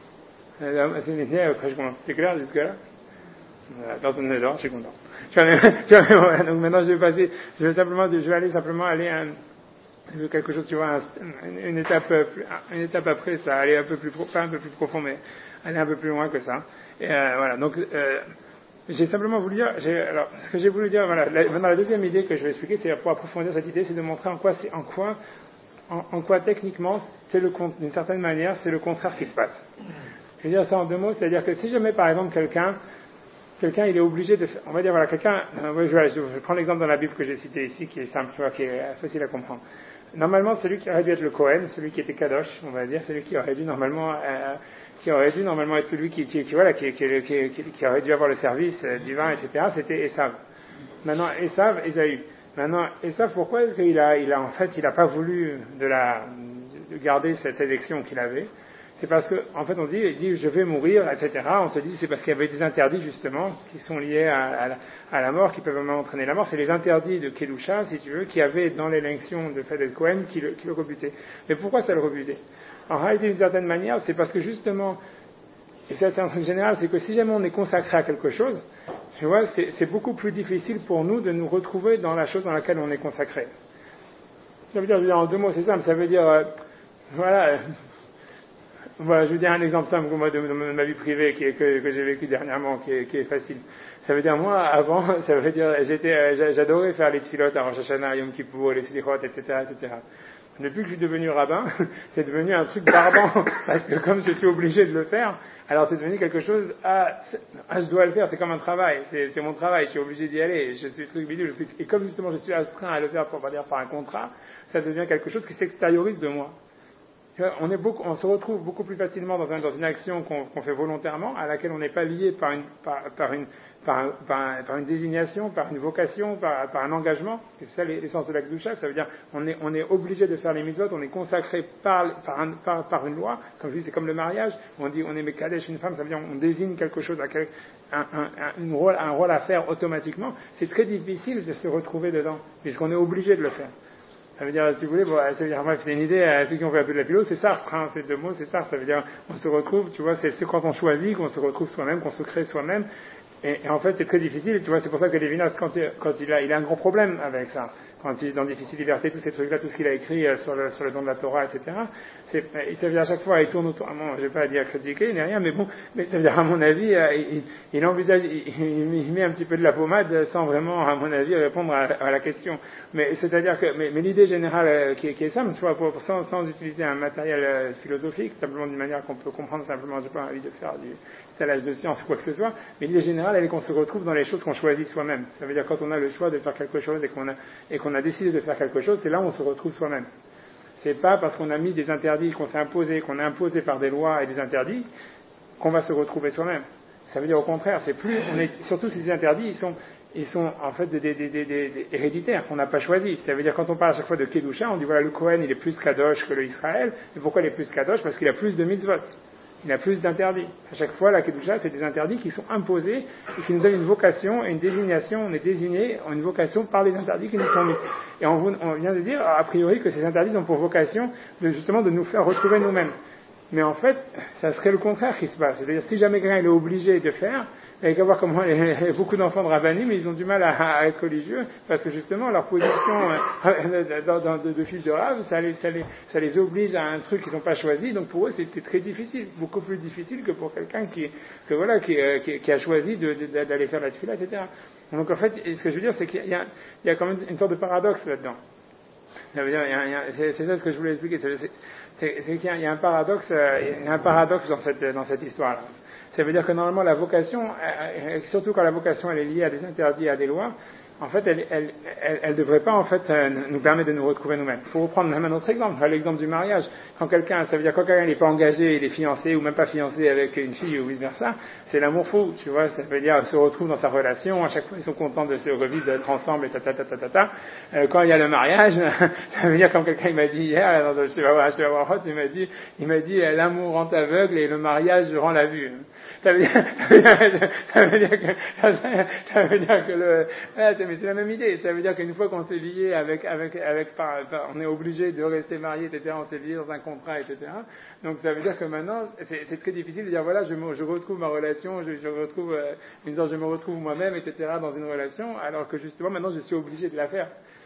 C'est clair, jusque-là? Personne n'est là, je suis content. Tu vois, voilà, donc maintenant, je vais passer, je vais simplement, je vais aller simplement aller à un, quelque chose, tu vois, un, une étape, une étape après, ça, aller un peu plus, pas un peu plus profond, mais aller un peu plus loin que ça. Et euh, voilà, donc euh, j'ai simplement voulu dire, j'ai, alors ce que j'ai voulu dire, voilà, la, maintenant la deuxième idée que je vais expliquer, c'est pour approfondir cette idée, c'est de montrer en quoi, c'est, en quoi, en, en quoi techniquement, c'est le, d'une certaine manière, c'est le contraire qui se passe. Je vais dire ça en deux mots, c'est-à-dire que si jamais par exemple quelqu'un, quelqu'un il est obligé de, on va dire voilà, quelqu'un, euh, je, je, je prends l'exemple dans la Bible que j'ai cité ici, qui est simple, tu vois, qui est facile à comprendre. Normalement, celui qui aurait dû être le Kohen, celui qui était Kadosh, on va dire, celui qui aurait dû normalement euh, qui aurait dû normalement être celui qui, qui, qui voilà, qui, qui, qui, qui, qui aurait dû avoir le service euh, divin, et cetera. C'était Esav. Maintenant, Esav, Ésaü. Maintenant, Esav, pourquoi est-ce qu'il a, il a, en fait, il n'a pas voulu de la, de garder cette sélection qu'il avait? C'est parce que, en fait, on dit, il dit, je vais mourir, et cetera. On se dit, c'est parce qu'il y avait des interdits, justement, qui sont liés à, à, la, à la mort, qui peuvent même entraîner la mort. C'est les interdits de Kedusha, si tu veux, qui avaient dans l'élection de Fedel Cohen, qui le, qui le rebutaient. Mais pourquoi ça le rebutait? En réalité, d'une certaine manière, c'est parce que justement, et c'est un truc général, c'est que si jamais on est consacré à quelque chose, tu vois, c'est, c'est beaucoup plus difficile pour nous de nous retrouver dans la chose dans laquelle on est consacré. Ça veut dire, je veux dire en deux mots, c'est simple, ça veut dire, euh, voilà, euh, voilà, je vais dire un exemple simple moi, de, de, de ma vie privée qui est, que, que j'ai vécu dernièrement, qui est, qui est facile. Ça veut dire, moi, avant, ça veut dire, j'étais, euh, j'adorais faire les tfilotes à Rosh Hashanah, Yom Kippour, les slichot, et cetera, et cetera. Depuis que je suis devenu rabbin, c'est devenu un truc barbant, parce que comme je suis obligé de le faire, alors c'est devenu quelque chose, ah, ah je dois le faire, c'est comme un travail, c'est, c'est mon travail, je suis obligé d'y aller, je suis truc bidule, et comme justement je suis astreint à le faire, pour pas dire par un contrat, ça devient quelque chose qui s'extériorise de moi. On, est beaucoup, on se retrouve beaucoup plus facilement dans, un, dans une action qu'on, qu'on fait volontairement, à laquelle on n'est pas lié par une, par, par, une, par, un, par, un, par une désignation, par une vocation, par, par un engagement. Et c'est ça l'essence de la Kedusha, ça veut dire on est, on est obligé de faire les mitzvot, on est consacré par, par, un, par, par une loi. Comme je dis, c'est comme le mariage. On dit on est mekadesh une femme, ça veut dire on désigne quelque chose, à quel, un, un, un, une rôle, un rôle à faire automatiquement. C'est très difficile de se retrouver dedans, puisqu'on est obligé de le faire. Ça veut dire, si vous voulez, bon, ça veut dire, bref, c'est une idée, à ceux qui ont fait un peu de la philo, c'est Sartre, hein, ces deux mots, c'est Sartre, ça veut dire, on se retrouve, tu vois, c'est, c'est quand on choisit qu'on se retrouve soi-même, qu'on se crée soi-même, et, et en fait, c'est très difficile, tu vois, c'est pour ça que Lévinas, quand il, quand il a, il a un gros problème avec ça, quand il est dans Difficile Liberté, tous ces trucs-là, tout ce qu'il a écrit euh, sur le, sur le don de la Torah, et cetera, c'est, il ça veut dire à chaque fois, il tourne autour, bon, je vais pas dire critiquer, ni rien, mais bon, mais ça veut dire, à mon avis, euh, il, il envisage, il, il met un petit peu de la pommade sans vraiment, à mon avis, répondre à, à la question. Mais c'est-à-dire que, mais, mais l'idée générale euh, qui, qui est simple, soit pour, pour, sans, sans utiliser un matériel euh, philosophique, simplement d'une manière qu'on peut comprendre simplement, j'ai pas envie de faire du étalage de science ou quoi que ce soit, mais l'idée générale, elle est qu'on se retrouve dans les choses qu'on choisit soi-même. Ça veut dire quand on a le choix de faire quelque chose et qu'on a, et qu'on a décidé de faire quelque chose, c'est là où on se retrouve soi-même. C'est pas parce qu'on a mis des interdits, qu'on s'est imposé, qu'on est imposé par des lois et des interdits, qu'on va se retrouver soi-même. Ça veut dire au contraire, c'est plus, on est, surtout ces interdits, ils sont, ils sont en fait des, des, des, des, des héréditaires qu'on n'a pas choisis. Ça veut dire quand on parle à chaque fois de Kedusha, on dit voilà le Kohen il est plus Kadosh que le Israël. Et pourquoi il est plus Kadosh? Parce qu'il a plus de mitzvot. Il a plus d'interdits. À chaque fois, la Kedusha, c'est des interdits qui sont imposés et qui nous donnent une vocation et une désignation. On est désigné en une vocation par les interdits qui nous sont mis. Et on, on vient de dire, a priori, que ces interdits ont pour vocation de, justement de nous faire retrouver nous-mêmes. Mais en fait, ça serait le contraire qui se passe. C'est-à-dire, si jamais quelqu'un est obligé de faire, il y a qu'à voir comment les, beaucoup d'enfants de rabbinim, ils ont du mal à, à être religieux, parce que justement, leur position euh, dans, dans, de, de fils de rave, ça les, ça, les, ça les oblige à un truc qu'ils n'ont pas choisi, donc pour eux, c'était très difficile, beaucoup plus difficile que pour quelqu'un qui, que, voilà, qui, euh, qui, qui a choisi de, de, d'aller faire la tefila, et cetera. Donc en fait, ce que je veux dire, c'est qu'il y a, il y a quand même une sorte de paradoxe là-dedans. Ça veut dire, il y a, il y a, c'est, c'est ça ce que je voulais expliquer, c'est, c'est, c'est, c'est qu'il y a, il y a un paradoxe, euh, il y a un paradoxe dans cette, dans cette histoire-là. Ça veut dire que normalement la vocation, surtout quand la vocation elle est liée à des interdits, à des lois, en fait, elle, elle, elle, elle devrait pas en fait nous permettre de nous retrouver nous-mêmes. Pour reprendre même un autre exemple, l'exemple du mariage. Quand quelqu'un, ça veut dire quand quelqu'un n'est pas engagé, il est fiancé ou même pas fiancé avec une fille ou vice versa, c'est l'amour fou, tu vois. Ça veut dire il se retrouve dans sa relation. À chaque fois, ils sont contents de se revivre, d'être ensemble et ta ta ta ta ta ta. Euh, quand il y a le mariage, ça veut dire comme quelqu'un il m'a dit hier, dans chez Wawarot, il m'a dit, il m'a dit l'amour rend aveugle et le mariage rend la vue. Ça veut dire, ça veut dire que, ça veut dire que le, mais c'est la même idée. Ça veut dire qu'une fois qu'on s'est lié avec, avec, avec, par, par, on est obligé de rester marié, et cetera. On s'est lié dans un contrat, et cetera. Donc ça veut dire que maintenant, c'est, c'est très difficile de dire voilà, je, me, je retrouve ma relation, je, je retrouve, euh, une sorte, je me retrouve moi-même, et cetera. Dans une relation, alors que justement maintenant je suis obligé de la faire.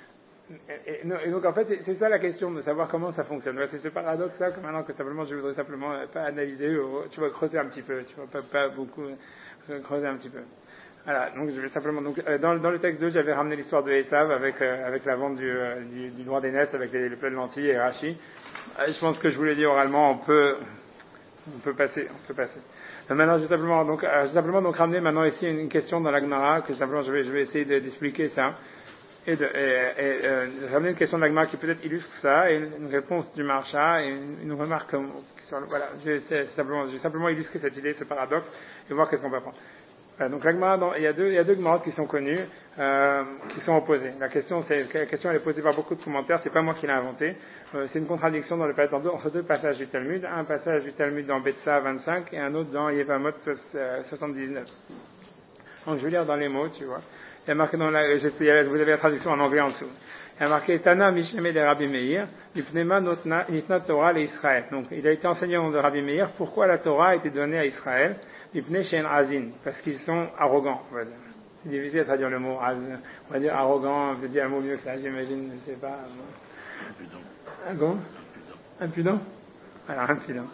Et, et, et donc en fait, c'est, c'est ça la question de savoir comment ça fonctionne. C'est ce paradoxe-là que maintenant que simplement, je voudrais simplement pas analyser, tu vas creuser un petit peu, tu vas pas, pas beaucoup creuser un petit peu. Voilà, donc je vais simplement donc dans, dans le texte deux, j'avais ramené l'histoire de Esav avec euh, avec la vente du, euh, du, du droit d'aînesse avec les, les pleins de lentilles et Rachi. Euh, je pense que je voulais dire oralement, on peut on peut passer, on peut passer. Donc maintenant, je vais simplement donc euh, je vais simplement donc ramener maintenant ici une, une question dans la Gemara que simplement je vais je vais essayer de, d'expliquer ça et de et, et euh, ramener une question de la Gemara qui peut-être illustre ça et une, une réponse du Marsha et une, une remarque sur le, voilà, je vais simplement je vais simplement illustrer cette idée, ce paradoxe et voir qu'est-ce qu'on va prendre. Voilà, donc la Gemara, il y a deux, il y a deux Gemarotes qui sont connues, euh, qui sont opposées. La question, c'est, la question elle est posée par beaucoup de commentaires. C'est pas moi qui l'ai inventée. Euh, c'est une contradiction dans le dans deux, entre deux passages du Talmud. Un passage du Talmud dans Betsa vingt-cinq et un autre dans Yevamot soixante-dix-neuf. Donc je vais lire dans les mots, tu vois. Il y a marqué dans la, vous avez la traduction en anglais en dessous. Il y a marqué Tana Misheme de Rabbi Meir, Lipnema Nitna Torah le Israël. Donc il a été enseigné de Rabbi Meir. Pourquoi la Torah a été donnée à Israël? Parce qu'ils sont arrogants, on va dire. C'est difficile à traduire le mot azin. On va dire arrogant, on peut dire un mot mieux que ça, j'imagine, je ne sais pas. Impudent. Un bon Impudent Voilà, impudent.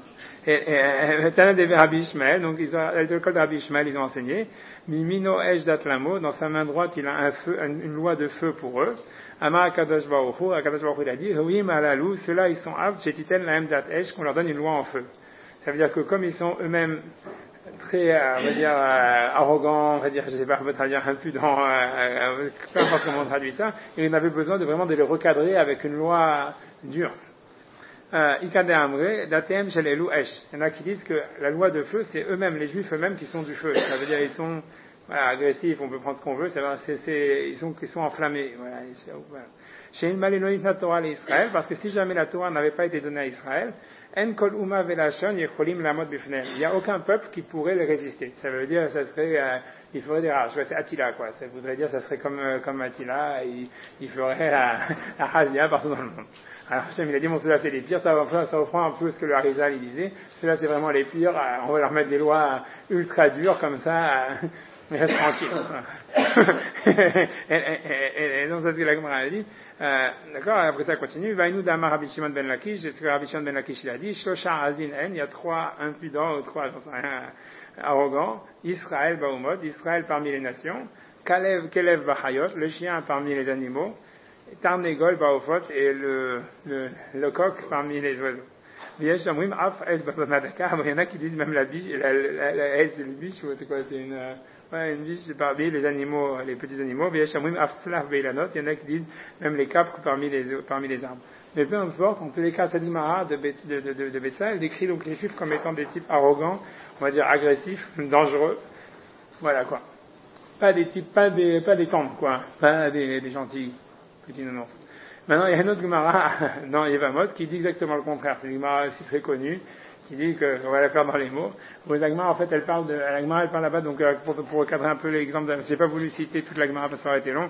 Et Tana de Rabbi Ishmael, donc ils ont, à l'école de Rabbi Ishmael, ils ont enseigné, Mimino Esh Datlamo, dans sa main droite, il a un feu, une loi de feu pour eux. Amar Akadosh Baruch Hu, Akadosh Baruch Hu, il a dit, oui, malalou, ceux-là, ils sont aptes, chétiten lahem dat esh, qu'on leur donne une loi en feu. Ça veut dire que comme ils sont eux-mêmes très, euh, on va dire, euh, arrogants, on va dire, je sais pas, on va traduire impudents, euh, euh, peu importe comment on traduit ça, et on avait besoin de vraiment de les recadrer avec une loi dure. Ikade Amre, Datem Shalelu Esh. Il y en a qui disent que la loi de feu, c'est eux-mêmes, les juifs eux-mêmes qui sont du feu. Ça veut dire ils sont voilà, agressifs, on peut prendre ce qu'on veut, ça va, c'est, c'est, ils, sont, ils sont enflammés. Voilà. Chez une Malénoït la Torah à Israël, parce que si jamais la Torah n'avait pas été donnée à Israël, En Kol Uma Velashon Yecholim Lamot Bifnem. Il n'y a aucun peuple qui pourrait le résister. Ça veut dire, ça serait, euh, il ferait des rages. C'est Attila, quoi. Ça voudrait dire, ça serait comme, euh, comme Attila, il, il ferait la, la Hazia partout dans le monde. Alors, Hachem, il a dit, bon, ceux-là, c'est les pires, ça, ça, ça reprend un peu ce que le Harizal, il disait. Ceux-là, c'est vraiment les pires, euh, on va leur mettre des lois ultra dures, comme ça, euh, mais reste tranquille. et, et, et, et donc, c'est ce que la Gemara a dit. Euh, d'accord, après ça continue. Vaïnou d'Amar Rabbi Shimon ben Lakish, c'est ce que Rabbi Shimon ben Lakish, il a dit. Shosha Azin En, il y a trois impudents, ou trois, j'en sais rien, arrogants. Israël Baumot, Israël parmi les nations. Kalev, Kelev Bachayot, le chien parmi les animaux. Tarnegol Baofot et le, le, le coq parmi les oiseaux. Il y en a qui disent même la biche, la, la, la, la c'est une biche, c'est quoi, c'est une, ouais, une biche parmi les animaux, les petits animaux. Il y en a qui disent même les capres parmi les, parmi les arbres. Mais peu importe, en tous les cas, cette Gemara de, de, de, de, de Betsaï, elle décrit donc les juifs comme étant des types arrogants, on va dire agressifs, dangereux. Voilà quoi. Pas des types, pas des, pas des tendres quoi, pas des, des gentils. Petit nounours. Maintenant, il y a une autre Gemara dans Yevamot qui dit exactement le contraire. C'est une Gemara aussi très connue qui dit qu'on va la faire dans les mots. Où la Gemara, en fait, elle parle de, la Gemara, elle parle là-bas, donc pour, pour recadrer un peu l'exemple, je n'ai pas voulu citer toute la Gemara parce que ça aurait été long.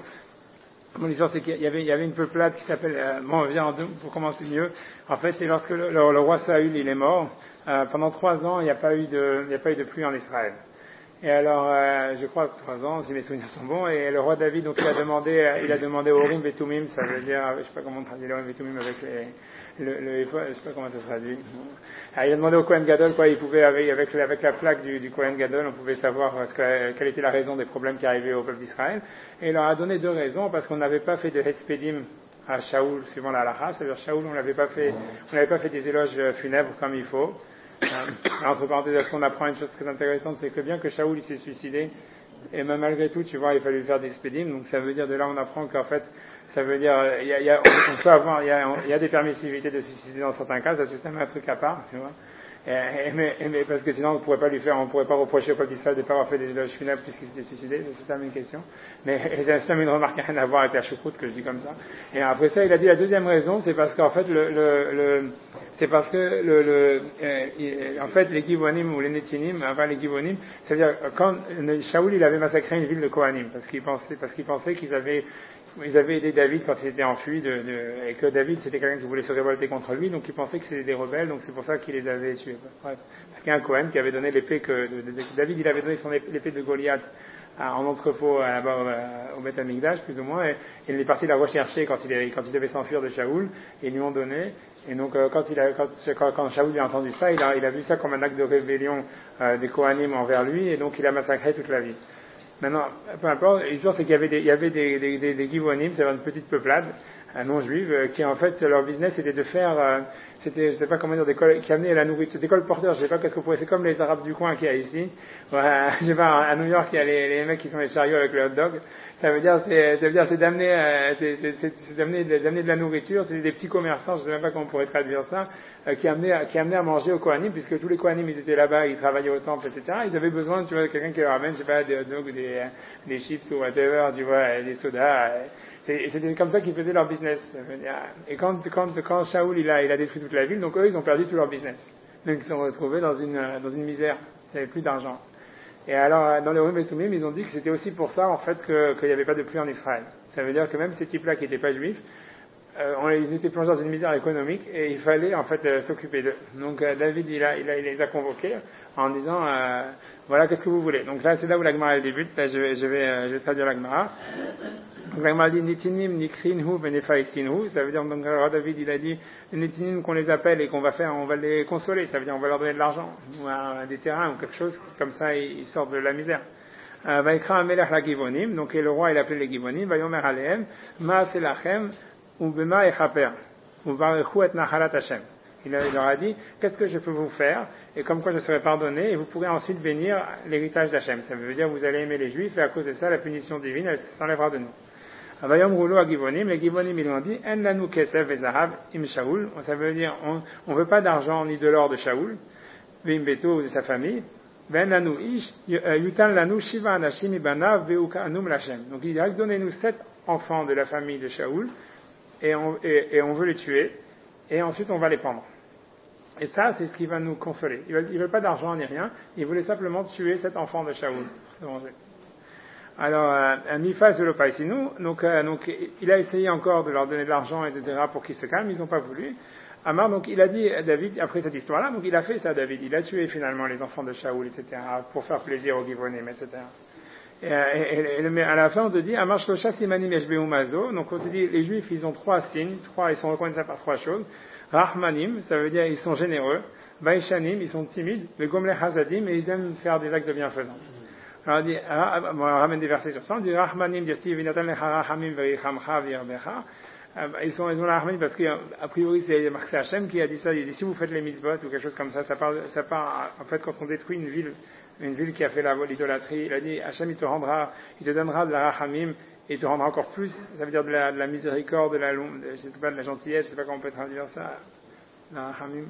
Mon histoire, c'est qu'il y avait, il y avait une peuplade qui s'appelle, euh, bon, viens en deux, pour commencer mieux. En fait, c'est lorsque le, le, le roi Saül, il est mort, euh, pendant trois ans, il n'y a pas eu de, il n'y a pas eu de pluie en Israël. Et alors, euh, je crois trois ans, si mes souvenirs sont bons, et le roi David, donc il a demandé, euh, il a demandé au Orim Vetumim, ça veut dire, je sais pas comment on traduit le Orim Vetumim avec les, le, le, je sais pas comment ça se traduit. Alors, il a demandé au Kohen Gadol, quoi, il pouvait, avec, avec, avec la plaque du, du Kohen Gadol, on pouvait savoir ce que, quelle était la raison des problèmes qui arrivaient au peuple d'Israël. Et il leur a donné deux raisons, parce qu'on n'avait pas fait de Hespedim à Shaoul, suivant la halakha, c'est-à-dire Shaoul, on n'avait pas fait, on n'avait pas fait des éloges funèbres comme il faut. Euh, entre parenthèses, on apprend une chose très intéressante, c'est que bien que Shaoul il s'est suicidé, et même malgré tout, tu vois, il fallait lui faire des spédimes, donc ça veut dire, de là on apprend qu'en fait, ça veut dire, il y a, il y a, on, on peut avoir, il y a, il y a des permissivités de se suicider dans certains cas, ça c'est même un truc à part, tu vois. Et, et, mais, et, mais parce que sinon on ne pourrait pas lui faire, on ne pourrait pas reprocher au peuple d'Israël de ne pas avoir fait des éloges funèbres puisqu'il s'était suicidé, c'est ça une question. Mais c'est même une remarque qui n'a rien à voir avec la choucroute que je dis comme ça. Et après ça, il a dit la deuxième raison, c'est parce qu'en fait le, le, le c'est parce que le, le euh, en fait les Givonim ou les Netinim, enfin les Givonim, c'est-à-dire quand Shaoul il avait massacré une ville de Kohanim parce qu'il pensait parce qu'il pensait qu'ils avaient Ils avaient aidé David quand il s'était enfui de, de, et que David c'était quelqu'un qui voulait se révolter contre lui, donc il pensait que c'était des rebelles, donc c'est pour ça qu'il les avait tués. Bref. Parce qu'il y a un Cohen qui avait donné l'épée que de, de, de, David il avait donné son épée, l'épée de Goliath à, en entrepôt là-bas au, au Beth Amikdash plus ou moins, et, et il est parti la rechercher quand il, est, quand il devait s'enfuir de Shaoul, et ils lui ont donné. Et donc euh, quand, il a, quand, quand, quand Shaoul a entendu ça, il a, il a vu ça comme un acte de rébellion euh, des Kohanim envers lui, et donc il a massacré toute la ville. Maintenant, peu importe, l'histoire c'est qu'il y avait des, il y avait des, des, des, des Givonim, c'est une petite peuplade, euh, non juive, euh, qui en fait, leur business c'était de faire, euh, c'était, je sais pas comment dire, des cols, qui amenaient la nourriture, des colporteurs, je sais pas qu'est-ce qu'on pourrait, c'est comme les Arabes du coin qu'il y a ici, ouais, je sais pas, à New York il y a les, les mecs qui sont les chariots avec le hot dog, ça veut dire, c'est, ça veut dire, c'est d'amener, euh, c'est, c'est, c'est, c'est d'amener, d'amener de la nourriture, c'est des petits commerçants, je sais même pas comment on pourrait traduire ça, euh, qui amenaient, qui amenaient à manger aux Kohanim, puisque tous les Kohanim ils étaient là-bas, ils travaillaient au temple, et cetera. Ils avaient besoin, tu vois, de quelqu'un qui leur amène, je sais pas, des hot dogs, des, des chips ou whatever, tu vois, des sodas. Et c'était comme ça qu'ils faisaient leur business. Et quand, quand, quand Shaoul il a, il a détruit toute la ville, donc eux ils ont perdu tout leur business. Donc ils se sont retrouvés dans une, dans une misère. Ils n'avaient plus d'argent. Et alors, dans les Urim et Tumim, ils ont dit que c'était aussi pour ça, en fait, que, qu'il n'y avait pas de pluie en Israël. Ça veut dire que même ces types-là qui n'étaient pas juifs, euh, on, ils étaient plongés dans une misère économique et il fallait, en fait, euh, s'occuper d'eux. Donc, euh, David, il, a, il, a, il les a convoqués en disant, euh, voilà, qu'est-ce que vous voulez. Donc là, c'est là où la Gemara débute. Là, je vais, je vais, euh, je vais traduire la Gemara. Donc la Gemara dit, Nitinim, Nikrinhu, Benefaisinhu. Ça veut dire, donc, alors, David, il a dit, les Nitinim qu'on les appelle et qu'on va faire, on va les consoler. Ça veut dire, on va leur donner de l'argent, ou un, des terrains, ou quelque chose, comme ça, ils, ils sortent de la misère. Vaikra Amelech la Givonim, donc et le roi il appelait les Givonim, Vayomer Alehem, Maaseh lachem, Ubema Echaper, Uvarechu et Nachalat Hashem. Il leur a dit, qu'est-ce que je peux vous faire, et comme quoi je serai pardonné, et vous pourrez ensuite bénir l'héritage d'Hachem. Ça veut dire, vous allez aimer les Juifs, et à cause de ça, la punition divine, elle s'enlèvera de nous. Avayom roulo à Givonim, les Givonim, ils ont dit, En lanu kesef et zahav im Shaul, ça veut dire, on ne veut pas d'argent ni de l'or de Shaul, vim beto ou de sa famille, ben lanu ish, yutan lanu shiva anashim ibanav veuka anum lachem. Donc il dit, donnez-nous sept enfants de la famille de Shaul, et on, et, et on veut les tuer, et ensuite on va les pendre. Et ça, c'est ce qui va nous consoler. Ils ne veulent pas d'argent ni rien, ils voulaient simplement tuer cet enfant de Shaoul pour se venger. Alors, euh, Miphas de l'Opaïsinou, donc, euh, donc il a essayé encore de leur donner de l'argent, et cetera, pour qu'ils se calment, ils n'ont pas voulu. Amar, donc il a dit à David, après cette histoire-là, donc il a fait ça, David, il a tué finalement les enfants de Shaoul, et cetera, pour faire plaisir aux Givonim, et cetera. Et, et, et, et à la fin, on te dit, Amar Shlosha Simanim Yeshbehu Mazo, donc on te dit, les Juifs, ils ont trois signes, trois, ils sont reconnus par trois choses. Rahmanim, ça veut dire ils sont généreux. Baishanim, ils sont timides. Mais Gomle Hazadim, et ils aiment faire des actes de bienfaisance. Alors on dit, on ramène des versets sur ça, on dit Rahmanim, dirti vinatan lecha rachamim veichamcha virbecha. Ils sont, ils ont la Rahmanim parce qu'a priori c'est Marc Hachem qui a dit ça. Il dit si vous faites les mitzvot ou quelque chose comme ça, ça part, ça part, en fait quand on détruit une ville, une ville qui a fait la l'idolâtrie, il a dit Hachem il te rendra, il te donnera de la Rachamim, et te rendra encore plus, ça veut dire de la, de la miséricorde, de la, de, je sais pas, de la gentillesse, je sais pas comment on peut traduire ça, la Rachamim,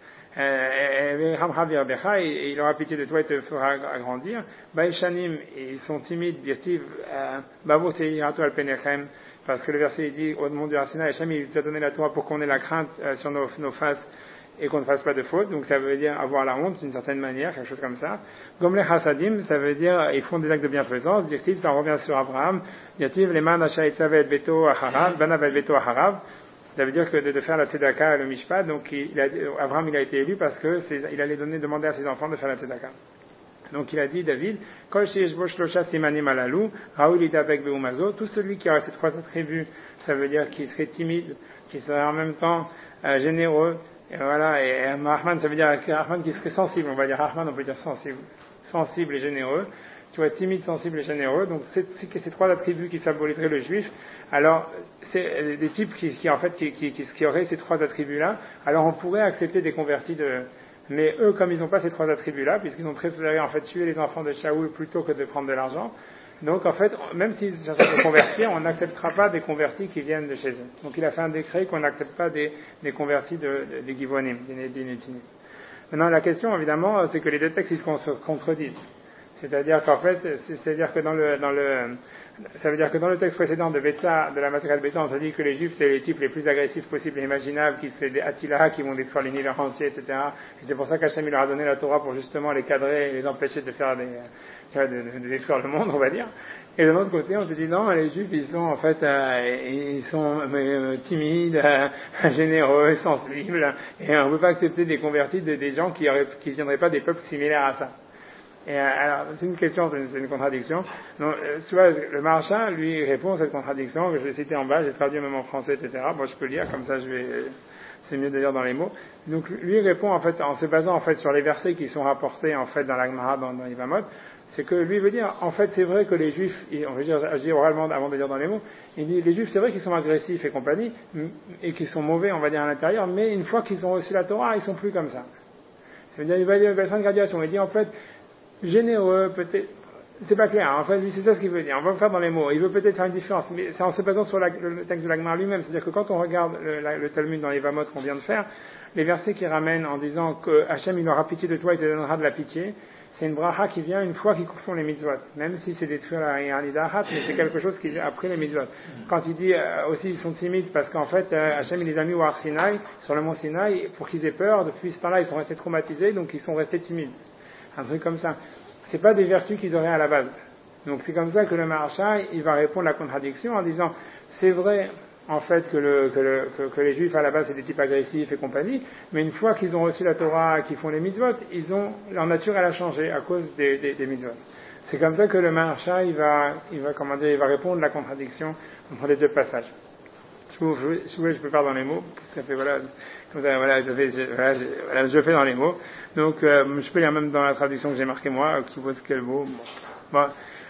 et, et il aura pitié de toi et te fera agrandir. Baishanim, ils sont timides, dirtiv, Bavo Teirato al Penechem, parce que le verset il dit, au nom du Harsina, Hachem il nous a donné la Torah pour qu'on ait la crainte euh, sur nos, nos faces et qu'on ne fasse pas de faute, donc ça veut dire avoir la honte d'une certaine manière, quelque chose comme ça. Gomle Hasadim, ça veut dire ils font des actes de bienfaisance, dirtiv, ça revient sur Abraham, dirtiv, les man Ashaïtzavet Beto Aharav, Banavet Beto Aharav, ça veut dire que de, de faire la tzedaka et le mishpat, donc il a, Abraham il a été élu parce que c'est, il allait donner, demander à ses enfants de faire la tzedaka. Donc il a dit, David, Kol sheyeshbo shlosha simanim alalu, Raoul idabek beumazo, tout celui qui aurait ces trois attributs, ça veut dire qu'il serait timide, qu'il serait en même temps euh, généreux, et voilà, et, et Rahman, ça veut dire Rahman qui serait sensible, on va dire Rahman, on peut dire sensible, sensible et généreux, tu vois, timide, sensible et généreux, donc c'est, c'est ces trois attributs qui symboliseraient le juif. Alors, c'est des types qui, qui en fait, qui, qui, qui, qui auraient ces trois attributs-là, alors on pourrait accepter des convertis de, mais eux, comme ils n'ont pas ces trois attributs-là, puisqu'ils ont préféré en fait tuer les enfants de Shaoul plutôt que de prendre de l'argent, donc en fait, même s'ils cherchent à se convertir, on n'acceptera pas des convertis qui viennent de chez eux. Donc il a fait un décret qu'on n'accepte pas des, des convertis de, de, des Givonim, des, des Nétinim. Maintenant, la question, évidemment, c'est que les deux textes, ils se contredisent. C'est-à-dire qu'en fait, c'est-à-dire que dans le, dans le, ça veut dire que dans le texte précédent de Betsa, de la massacre de Betsa, on se dit que les Juifs, c'est les types les plus agressifs possibles et imaginables, qui seraient des Attila, qui vont détruire l'univers entier, et cetera. Et c'est pour ça qu'Hachem, il leur a donné la Torah pour justement les cadrer et les empêcher de faire des, de, de, de détruire le monde, on va dire. Et de l'autre côté, on se dit non, les Juifs, ils sont en fait, euh, ils sont euh, timides, euh, généreux, sensibles, et on ne peut pas accepter des convertis de, des gens qui auraient, qui viendraient pas des peuples similaires à ça. Et alors, c'est une question, c'est une, c'est une contradiction. Donc, euh, soit le Maharsha, lui, répond à cette contradiction, que je vais citer en bas, j'ai traduit même en français, et cetera. Bon, je peux lire, comme ça, je vais, c'est mieux de lire dans les mots. Donc, lui répond, en fait, en se basant, en fait, sur les versets qui sont rapportés, en fait, dans la Gemara, dans, dans Yevamot, c'est que lui veut dire, en fait, c'est vrai que les Juifs, on veut dire, je dis oralement avant de dire dans les mots, il dit, les Juifs, c'est vrai qu'ils sont agressifs et compagnie, et qu'ils sont mauvais, on va dire, à l'intérieur, mais une fois qu'ils ont reçu la Torah, ils sont plus comme ça. Ça veut dire, il va dire, il va faire une graduation. Il dit, en fait, généreux, peut-être, c'est pas clair, en fait, c'est ça ce qu'il veut dire, on va le faire dans les mots, il veut peut-être faire une différence, mais c'est en se basant sur la, le texte de la Gemara lui-même, c'est-à-dire que quand on regarde le, la, le Talmud dans les Vamot qu'on vient de faire, les versets qui ramènent en disant que Hachem il aura pitié de toi, il te donnera de la pitié, c'est une bracha qui vient une fois qu'ils font les mitzvot, même si c'est détruire la Yanidahat, mais c'est quelque chose qui vient après les mitzvot. Quand il dit euh, aussi ils sont timides parce qu'en fait euh, Hachem il les a mis au Har Sinaï, sur le mont Sinaï, pour qu'ils aient peur, depuis ce temps-là ils sont restés traumatisés, donc ils sont restés timides. Un truc comme ça. C'est pas des vertus qu'ils auraient à la base. Donc c'est comme ça que le Maharsha, il va répondre à la contradiction en disant, c'est vrai, en fait, que, le, que, le, que, que les Juifs à la base c'est des types agressifs et compagnie, mais une fois qu'ils ont reçu la Torah, qu'ils font les mitzvot, ils ont, leur nature elle a changé à cause des, des, des mitzvot. C'est comme ça que le Maharsha, il va, il va, comment dire, il va répondre à la contradiction entre les deux passages. Je, je, je, je peux faire dans les mots, ça fait, voilà, comme ça, voilà, ça fait, je, voilà, je, voilà, je fais dans les mots. Donc, euh, je peux lire même dans la traduction que j'ai marquée moi, qui suppose quel mot. Bon. Bon.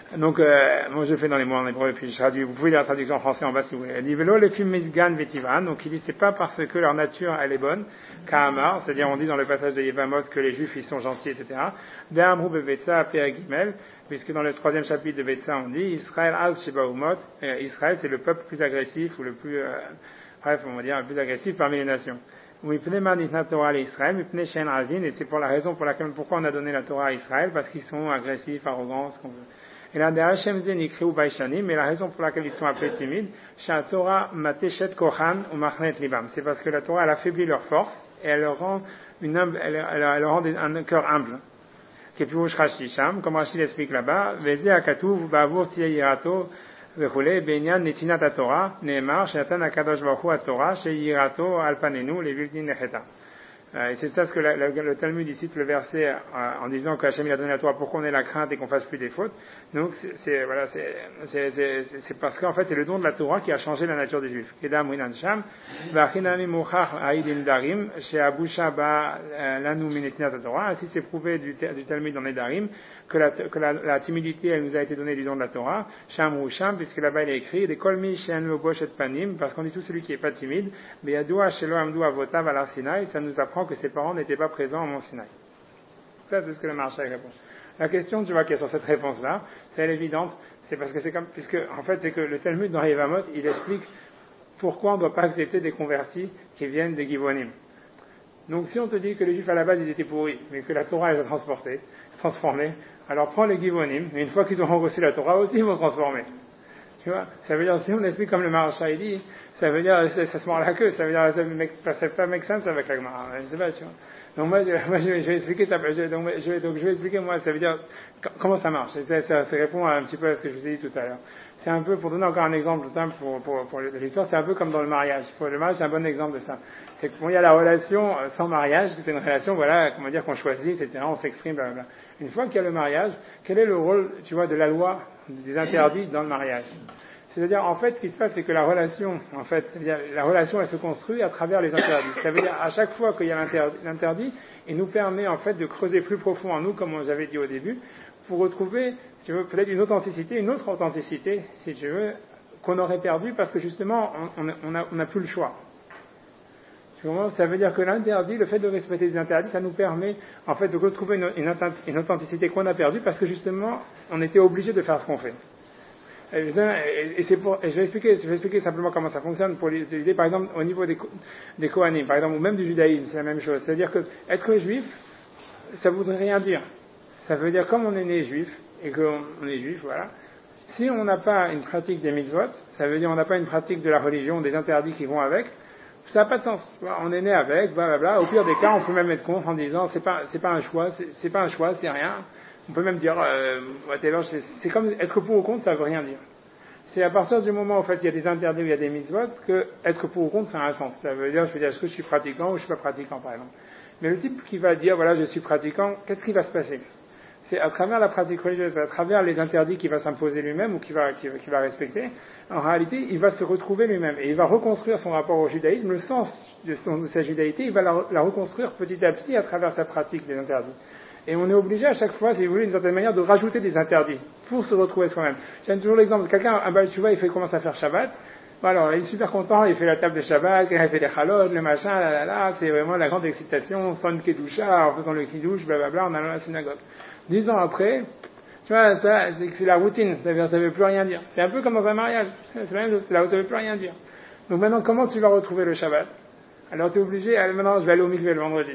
Donc, euh, moi je le fais dans les mots en hébreu, puis je traduis. Vous pouvez lire la traduction en français en bas si vous voulez. Elle dit Velo les films Mizgan Vetivan. Donc il dit c'est pas parce que leur nature elle est bonne, Kahamar, c'est-à-dire on dit dans le passage de Yevamot que les Juifs ils sont gentils, et cetera. De'amru bevetza Perigimel, puisque dans le troisième chapitre de Vetza on dit Israël az shebaumot. Israël c'est le peuple plus agressif ou le plus, euh, bref on va dire le plus agressif parmi les nations. Et c'est pour la raison pour laquelle pourquoi on a donné la Torah à Israël, parce qu'ils sont agressifs, arrogants, ce qu'on veut. Et là, mais la raison pour laquelle ils sont appelés timides, c'est parce que la Torah elle affaiblit leur force et elle leur rend, une humble, elle, elle, elle leur rend un cœur humble. Comme Rachid l'explique là-bas, וכולי, בעניין נתינת התורה, נאמר שנתן הקדוש ברוך הוא התורה שיראתו על פנינו לבלתי נחתה. Et c'est ça ce que la, la, le Talmud ici cite le verset euh, en disant que Hachem il a donné la Torah pour qu'on ait la crainte et qu'on fasse plus des fautes. Donc c'est, c'est voilà, c'est, c'est, c'est, c'est parce qu'en fait c'est le don de la Torah qui a changé la nature des Juifs. Kedam rinan sham, v'achinami muchach ha'idin darim, she'abusha ba lanu minetinat Torah. Ainsi c'est prouvé du, du Talmud dans les darim que la, que la, la timidité elle nous a été donnée du don de la Torah. Sham ou sham, puisque là-bas il est écrit des kolmi she'an lo boshet panim, parce qu'on dit tout celui qui est pas timide, be'yadua shelo amdu avotav ala Sinai, ça nous apprend que ses parents n'étaient pas présents au mont Sinaï. Ça, c'est ce que le Maharshal répond. La question, tu vois, qui est sur cette réponse-là, c'est elle évidente, c'est parce que c'est comme, puisque, en fait, c'est que le Talmud dans Yevamot, il explique pourquoi on ne doit pas accepter des convertis qui viennent des Givonim. Donc, si on te dit que les Juifs à la base, ils étaient pourris, mais que la Torah les a transportés, transformés, alors prends les Givonim, et une fois qu'ils auront reçu la Torah aussi, ils vont se transformer. Tu vois, ça veut dire, si on explique comme le Maharshal dit, ça veut dire, ça, ça se mord la queue, ça veut dire, ça ne pas make sense avec la Gemara, je sais pas, tu vois. Donc moi, je, moi, je, je vais expliquer ça, je, donc, je, donc je vais expliquer, moi, ça veut dire, comment ça marche. Ça, ça, ça répond un petit peu à ce que je vous ai dit tout à l'heure. C'est un peu, pour donner encore un exemple simple pour, pour, pour l'histoire, c'est un peu comme dans le mariage. Pour le mariage, c'est un bon exemple de ça. C'est que, bon, il y a la relation sans mariage, c'est une relation, voilà, comment dire, qu'on choisit, et cetera, on s'exprime, blablabla. Une fois qu'il y a le mariage, quel est le rôle, tu vois, de la loi des interdits dans le mariage? C'est-à-dire, en fait, ce qui se passe, c'est que la relation, en fait, la relation, elle se construit à travers les interdits. Ça veut dire, à chaque fois qu'il y a l'interdit, il nous permet, en fait, de creuser plus profond en nous, comme j'avais dit au début, pour retrouver, si tu veux, peut-être une authenticité, une autre authenticité, si tu veux, qu'on aurait perdue parce que justement, on n'a on a, on a plus le choix. Tu comprends? Ça veut dire que l'interdit, le fait de respecter les interdits, ça nous permet, en fait, de retrouver une, une, une authenticité qu'on a perdue parce que justement, on était obligé de faire ce qu'on fait. Et, et, c'est pour, et je vais expliquer, je vais expliquer simplement comment ça fonctionne pour l'idée, par exemple, au niveau des, des Kohanim, par exemple, ou même du judaïsme, c'est la même chose. C'est-à-dire que être juif, ça voudrait rien dire. Ça veut dire, comme on est né juif, et qu'on on est juif, voilà, si on n'a pas une pratique des mitzvot, ça veut dire on n'a pas une pratique de la religion, des interdits qui vont avec, ça n'a pas de sens. On est né avec, blablabla. Au pire des cas, on peut même être contre en disant, c'est pas, c'est pas un choix, c'est, c'est pas un choix, c'est rien. On peut même dire, euh, whatever, c'est, c'est comme être pour ou contre, ça veut rien dire. C'est à partir du moment où en fait il y a des interdits ou il y a des mitzvot que être pour ou contre ça a un sens. Ça veut dire, je veux dire, est-ce que je suis pratiquant ou je suis pas pratiquant par exemple. Mais le type qui va dire, voilà, je suis pratiquant, qu'est-ce qui va se passer? C'est à travers la pratique religieuse, à travers les interdits qu'il va s'imposer lui-même ou qu'il va, qu'il va, qu'il va respecter, en réalité, il va se retrouver lui-même et il va reconstruire son rapport au judaïsme, le sens de, son, de sa judaïté, il va la, la reconstruire petit à petit à travers sa pratique des interdits. Et on est obligé à chaque fois, si vous voulez, d'une certaine manière, de rajouter des interdits pour se retrouver soi-même. J'aime toujours l'exemple de quelqu'un, un Baal Tshuva, il fait, commence à faire Shabbat. Bon, alors, il est super content, il fait la table de Shabbat, il fait des chalot, le machin, là, là, là, c'est vraiment la grande excitation, on sonne Kedusha, en faisant le Kiddush, blablabla, en allant à la synagogue. Dix ans après, tu vois, ça, c'est, c'est la routine, ça veut dire, ça veut plus rien dire. C'est un peu comme dans un mariage. C'est la même chose, c'est là où ça veut plus rien dire. Donc maintenant, comment tu vas retrouver le Shabbat? Alors, tu es obligé, allez, maintenant, je vais aller au mikvé le vendredi.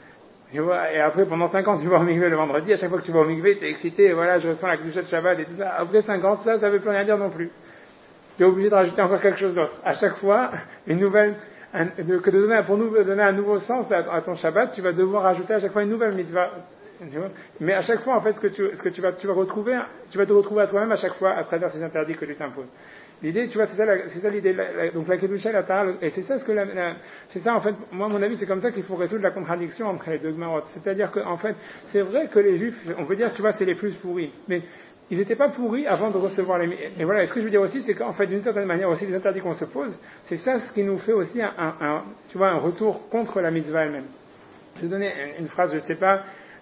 Tu vois, et après, pendant cinq ans, tu vas au mikvé le vendredi, à chaque fois que tu vas au mikvé, t'es excité, et voilà, je ressens la Kedusha de Shabbat et tout ça. Après cinq ans, ça, ça veut plus rien dire non plus. Tu es obligé de rajouter encore quelque chose d'autre. À chaque fois, une nouvelle, un, de, que de donner, pour nous donner un nouveau sens à, à ton Shabbat, tu vas devoir rajouter à chaque fois une nouvelle mitzvah. Tu vois. Mais à chaque fois, en fait, que tu, ce que tu vas, tu vas retrouver, tu vas te retrouver à toi-même à chaque fois à travers ces interdits que tu t'imposes. L'idée, tu vois, c'est ça, la, c'est ça l'idée. La, la, donc la Kedusha, la Tahara, et c'est ça ce que la, la, c'est ça en fait. Moi, à mon avis, c'est comme ça qu'il faut résoudre la contradiction entre les deux Gemarot. C'est-à-dire que, en fait, c'est vrai que les Juifs, on peut dire, tu vois, c'est les plus pourris, mais ils n'étaient pas pourris avant de recevoir les. Et voilà. Et ce que je veux dire aussi, c'est qu'en fait, d'une certaine manière, aussi les interdits qu'on se pose, c'est ça ce qui nous fait aussi un, un, un tu vois, un retour contre la mitzvah elle-même. Je vais donner une, une phrase, je sais pas.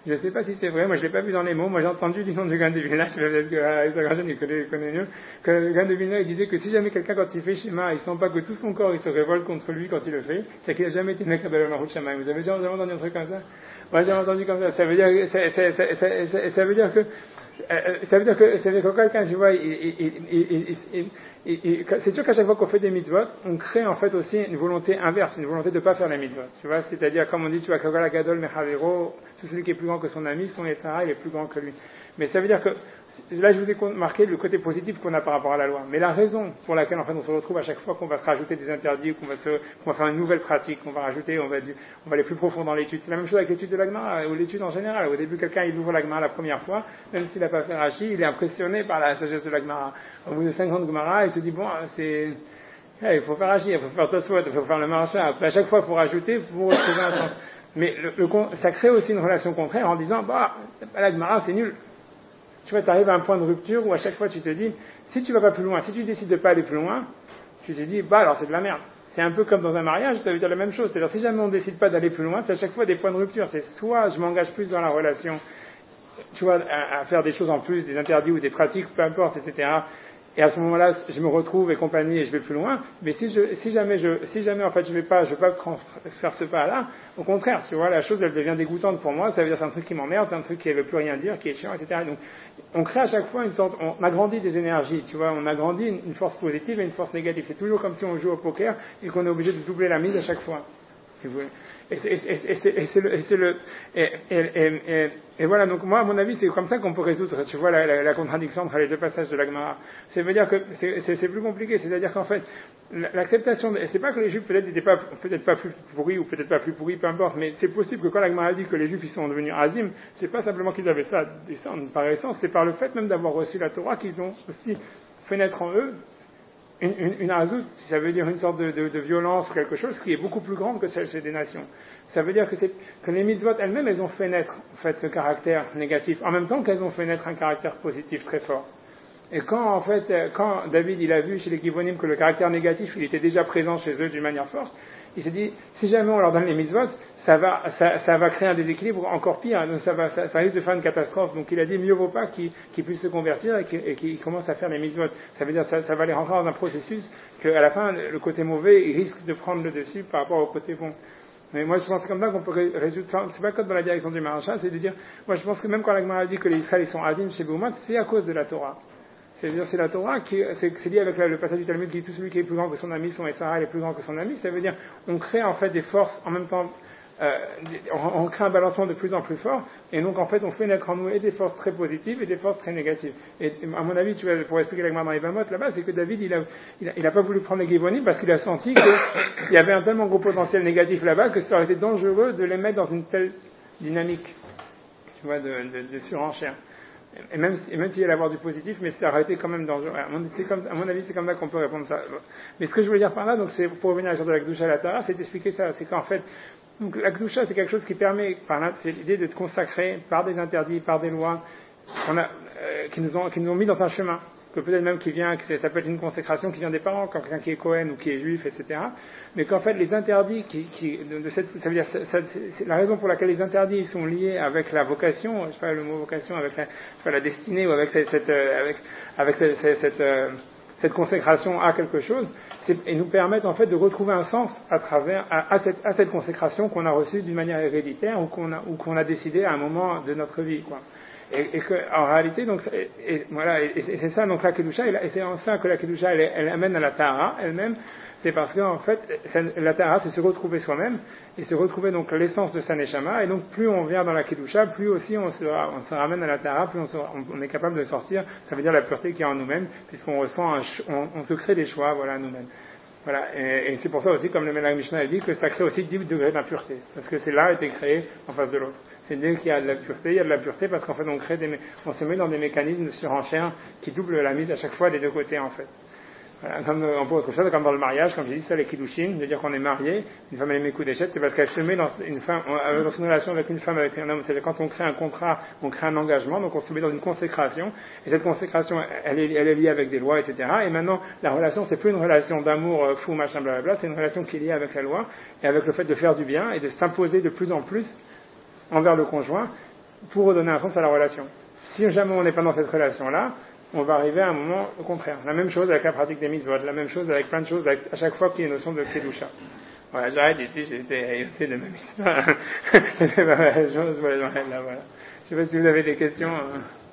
Je ne sais pas si c'est vrai, moi je l'ai pas vu dans les mots, moi j'ai entendu du nom du Gaon de Vilna, je vais peut-être que Alexandre il connaît, connaît mieux, que le Gaon de Vilna il disait que si jamais quelqu'un quand il fait Shema, il sent pas que tout son corps il se révolte contre lui quand il le fait, c'est qu'il n'a jamais été Mekabel Malchut Shamayim. Vous avez déjà entendu un truc comme ça? Moi j'ai entendu comme ça, ça veut dire, ça, ça, ça, ça, ça, ça veut dire que Euh, ça veut dire que, ça veut dire que quelqu'un, tu vois, il, il, il, il, il, c'est sûr qu'à chaque fois qu'on fait des mitzvot, on crée en fait aussi une volonté inverse, une volonté de ne pas faire les mitzvot. Tu vois, c'est-à-dire, comme on dit, tu vois, Kagala Gadol Mechavero, tout celui qui est plus grand que son ami, son Yetzara, il est plus grand que lui. Mais ça veut dire que, là je vous ai marqué le côté positif qu'on a par rapport à la loi. Mais la raison pour laquelle en fait on se retrouve à chaque fois qu'on va se rajouter des interdits, ou qu'on va se, qu'on va faire une nouvelle pratique, qu'on va rajouter, on va, on va aller plus profond dans l'étude. C'est la même chose avec l'étude de la Gemara, ou l'étude en général. Au début, quelqu'un il ouvre la Gemara la première fois, même s'il n'a pas fait Rashi, il est impressionné par la sagesse de la Gemara. Au bout de cinquante Gemara, il se dit bon, c'est, hey, il faut faire Rashi, il faut faire Tosfot, il faut faire le Maharsha. Après à chaque fois il faut rajouter pour retrouver un sens. Mais le, le, ça crée aussi une relation contraire en disant bah la Gemara c'est nul. Tu vois, tu arrives à un point de rupture où à chaque fois tu te dis, si tu vas pas plus loin, si tu décides de pas aller plus loin, tu te dis, bah alors c'est de la merde. C'est un peu comme dans un mariage, ça veut dire la même chose. C'est-à-dire si jamais on décide pas d'aller plus loin, c'est à chaque fois des points de rupture. C'est soit je m'engage plus dans la relation, tu vois, à, à faire des choses en plus, des interdits ou des pratiques, peu importe, et cetera. Et à ce moment-là, je me retrouve et compagnie et je vais plus loin. Mais si je, si jamais je, si jamais en fait je vais pas, je vais pas trans- faire ce pas-là, au contraire, tu vois, la chose elle devient dégoûtante pour moi. Ça veut dire c'est un truc qui m'emmerde, c'est un truc qui ne veut plus rien dire, qui est chiant, et cetera. Donc, on crée à chaque fois une sorte, on agrandit des énergies, tu vois, on agrandit une, une force positive et une force négative. C'est toujours comme si on joue au poker et qu'on est obligé de doubler la mise à chaque fois. Et c'est, et c'est, et c'est, et c'est le, et, c'est le et, et, et, et voilà, donc moi, à mon avis, c'est comme ça qu'on peut résoudre, tu vois, la, la, la contradiction entre les deux passages de la Gemara. Ça veut dire que c'est, c'est, c'est plus compliqué, c'est-à-dire qu'en fait, l'acceptation, de, c'est pas que les Juifs peut-être n'étaient pas, peut-être pas plus pourris ou peut-être pas plus pourris, peu importe, mais c'est possible que quand la Gemara dit que les Juifs ils sont devenus azim, c'est pas simplement qu'ils avaient ça, par essence, c'est par le fait même d'avoir reçu la Torah qu'ils ont aussi fait naître en eux Une, une, une azout, ça veut dire une sorte de, de, de violence ou quelque chose qui est beaucoup plus grande que celle chez des nations. Ça veut dire que, c'est, que les mitzvot elles-mêmes, elles ont fait naître en fait ce caractère négatif, en même temps qu'elles ont fait naître un caractère positif très fort. Et quand en fait, quand David il a vu chez les Givonim que le caractère négatif il était déjà présent chez eux d'une manière forte, il s'est dit si jamais on leur donne les mitzvot, ça va, ça, ça va créer un déséquilibre encore pire, donc ça, va, ça, ça risque de faire une catastrophe. Donc il a dit mieux vaut pas qu'ils, qu'ils puissent se convertir et qu'ils, et qu'ils commencent à faire les mitzvot. Ça veut dire ça, ça va les rentrer dans un processus qu'à la fin le côté mauvais il risque de prendre le dessus par rapport au côté bon. Mais moi je pense comme ça qu'on peut résoudre ça. C'est pas que dans la direction du Maharsha, c'est de dire moi je pense que même quand la Gemara dit que les Israéliens sont adim chez Boumat, c'est à cause de la Torah. C'est-à-dire c'est la Torah qui c'est, c'est lié avec la, le passage du Talmud qui dit tout celui qui est plus grand que son ami, son Yetzara est plus grand que son ami. Ça veut dire on crée en fait des forces en même temps, euh, on, on crée un balancement de plus en plus fort et donc en fait on fait naître en nous et des forces très positives et des forces très négatives. Et à mon avis, tu vois, pour expliquer la Gemara dans les Bamot là-bas, c'est que David il a, il a, il a pas voulu prendre les Givonim parce qu'il a senti qu'il y avait un tellement gros potentiel négatif là-bas que ça aurait été dangereux de les mettre dans une telle dynamique, tu vois, de, de, de surenchère. Et même, et même s'il y allait avoir du positif, mais ça aurait été quand même dangereux. À mon, c'est comme, à mon avis, c'est comme ça qu'on peut répondre ça. Mais ce que je voulais dire par là, donc c'est pour revenir à la chose de la Kedusha à la Tara, c'est d'expliquer ça. C'est qu'en fait, donc, la Kedusha, c'est quelque chose qui permet, par là, c'est l'idée de te consacrer par des interdits, par des lois, qu'on a, euh, qui nous ont, qui nous ont mis dans un chemin. Que peut-être même qui vient, que ça peut être une consécration qui vient des parents, quand quelqu'un qui est Cohen ou qui est juif, et cetera. Mais qu'en fait, les interdits qui, qui de, de cette, ça veut dire, ça, ça, c'est la raison pour laquelle les interdits sont liés avec la vocation, je sais pas le mot vocation, avec la, je sais pas, la destinée ou avec cette, cette avec, avec cette, cette, cette, euh, cette consécration à quelque chose, c'est, et nous permettent en fait de retrouver un sens à travers, à, à, cette, à cette consécration qu'on a reçue d'une manière héréditaire ou qu'on a, ou qu'on a décidé à un moment de notre vie, quoi. Et, et que, en réalité, donc, et, et, voilà, et, et c'est ça, donc la Kedusha, et c'est en ça que la Kedusha, elle, elle amène à la Tahara elle-même, c'est parce qu'en fait, la Tahara, c'est se retrouver soi-même, et se retrouver donc l'essence de sa Neshama, et donc plus on vient dans la Kedusha, plus aussi on se, on se ramène à la Tahara, plus on, se, on, on est capable de sortir, ça veut dire la pureté qui est en nous-mêmes, puisqu'on ressent, un, on, on se crée des choix, voilà, nous-mêmes. Voilà, et, et c'est pour ça aussi, comme le Melach Mishnah dit, que ça crée aussi dix degrés d'impureté, parce que c'est là été créé en face de l'autre. C'est dès qu'il y a de la pureté, il y a de la pureté parce qu'en fait on crée des, on se met dans des mécanismes de surenchère qui doublent la mise à chaque fois des deux côtés en fait. Voilà, comme on peut autre chose, comme dans le mariage, comme j'ai dit, ça les kiddushin, de dire qu'on est marié, une femme elle met coup d'échette, c'est parce qu'elle se met dans une femme, dans une relation avec une femme, avec un homme, c'est quand on crée un contrat, on crée un engagement, donc on se met dans une consécration, et cette consécration, elle est, elle est liée avec des lois, et cetera. Et maintenant, la relation, c'est plus une relation d'amour fou, machin, blablabla, c'est une relation qui est liée avec la loi, et avec le fait de faire du bien, et de s'imposer de plus en plus envers le conjoint, pour redonner un sens à la relation. Si jamais on n'est pas dans cette relation-là, on va arriver à un moment au contraire. La même chose avec la pratique des mitzvot, la même chose avec plein de choses, avec, à chaque fois qu'il y a une notion de kedusha. Voilà, j'arrête ici, j'étais c'est de ma histoire. C'est pas la chose, voilà, là, voilà. Je sais pas si vous avez des questions. Hein.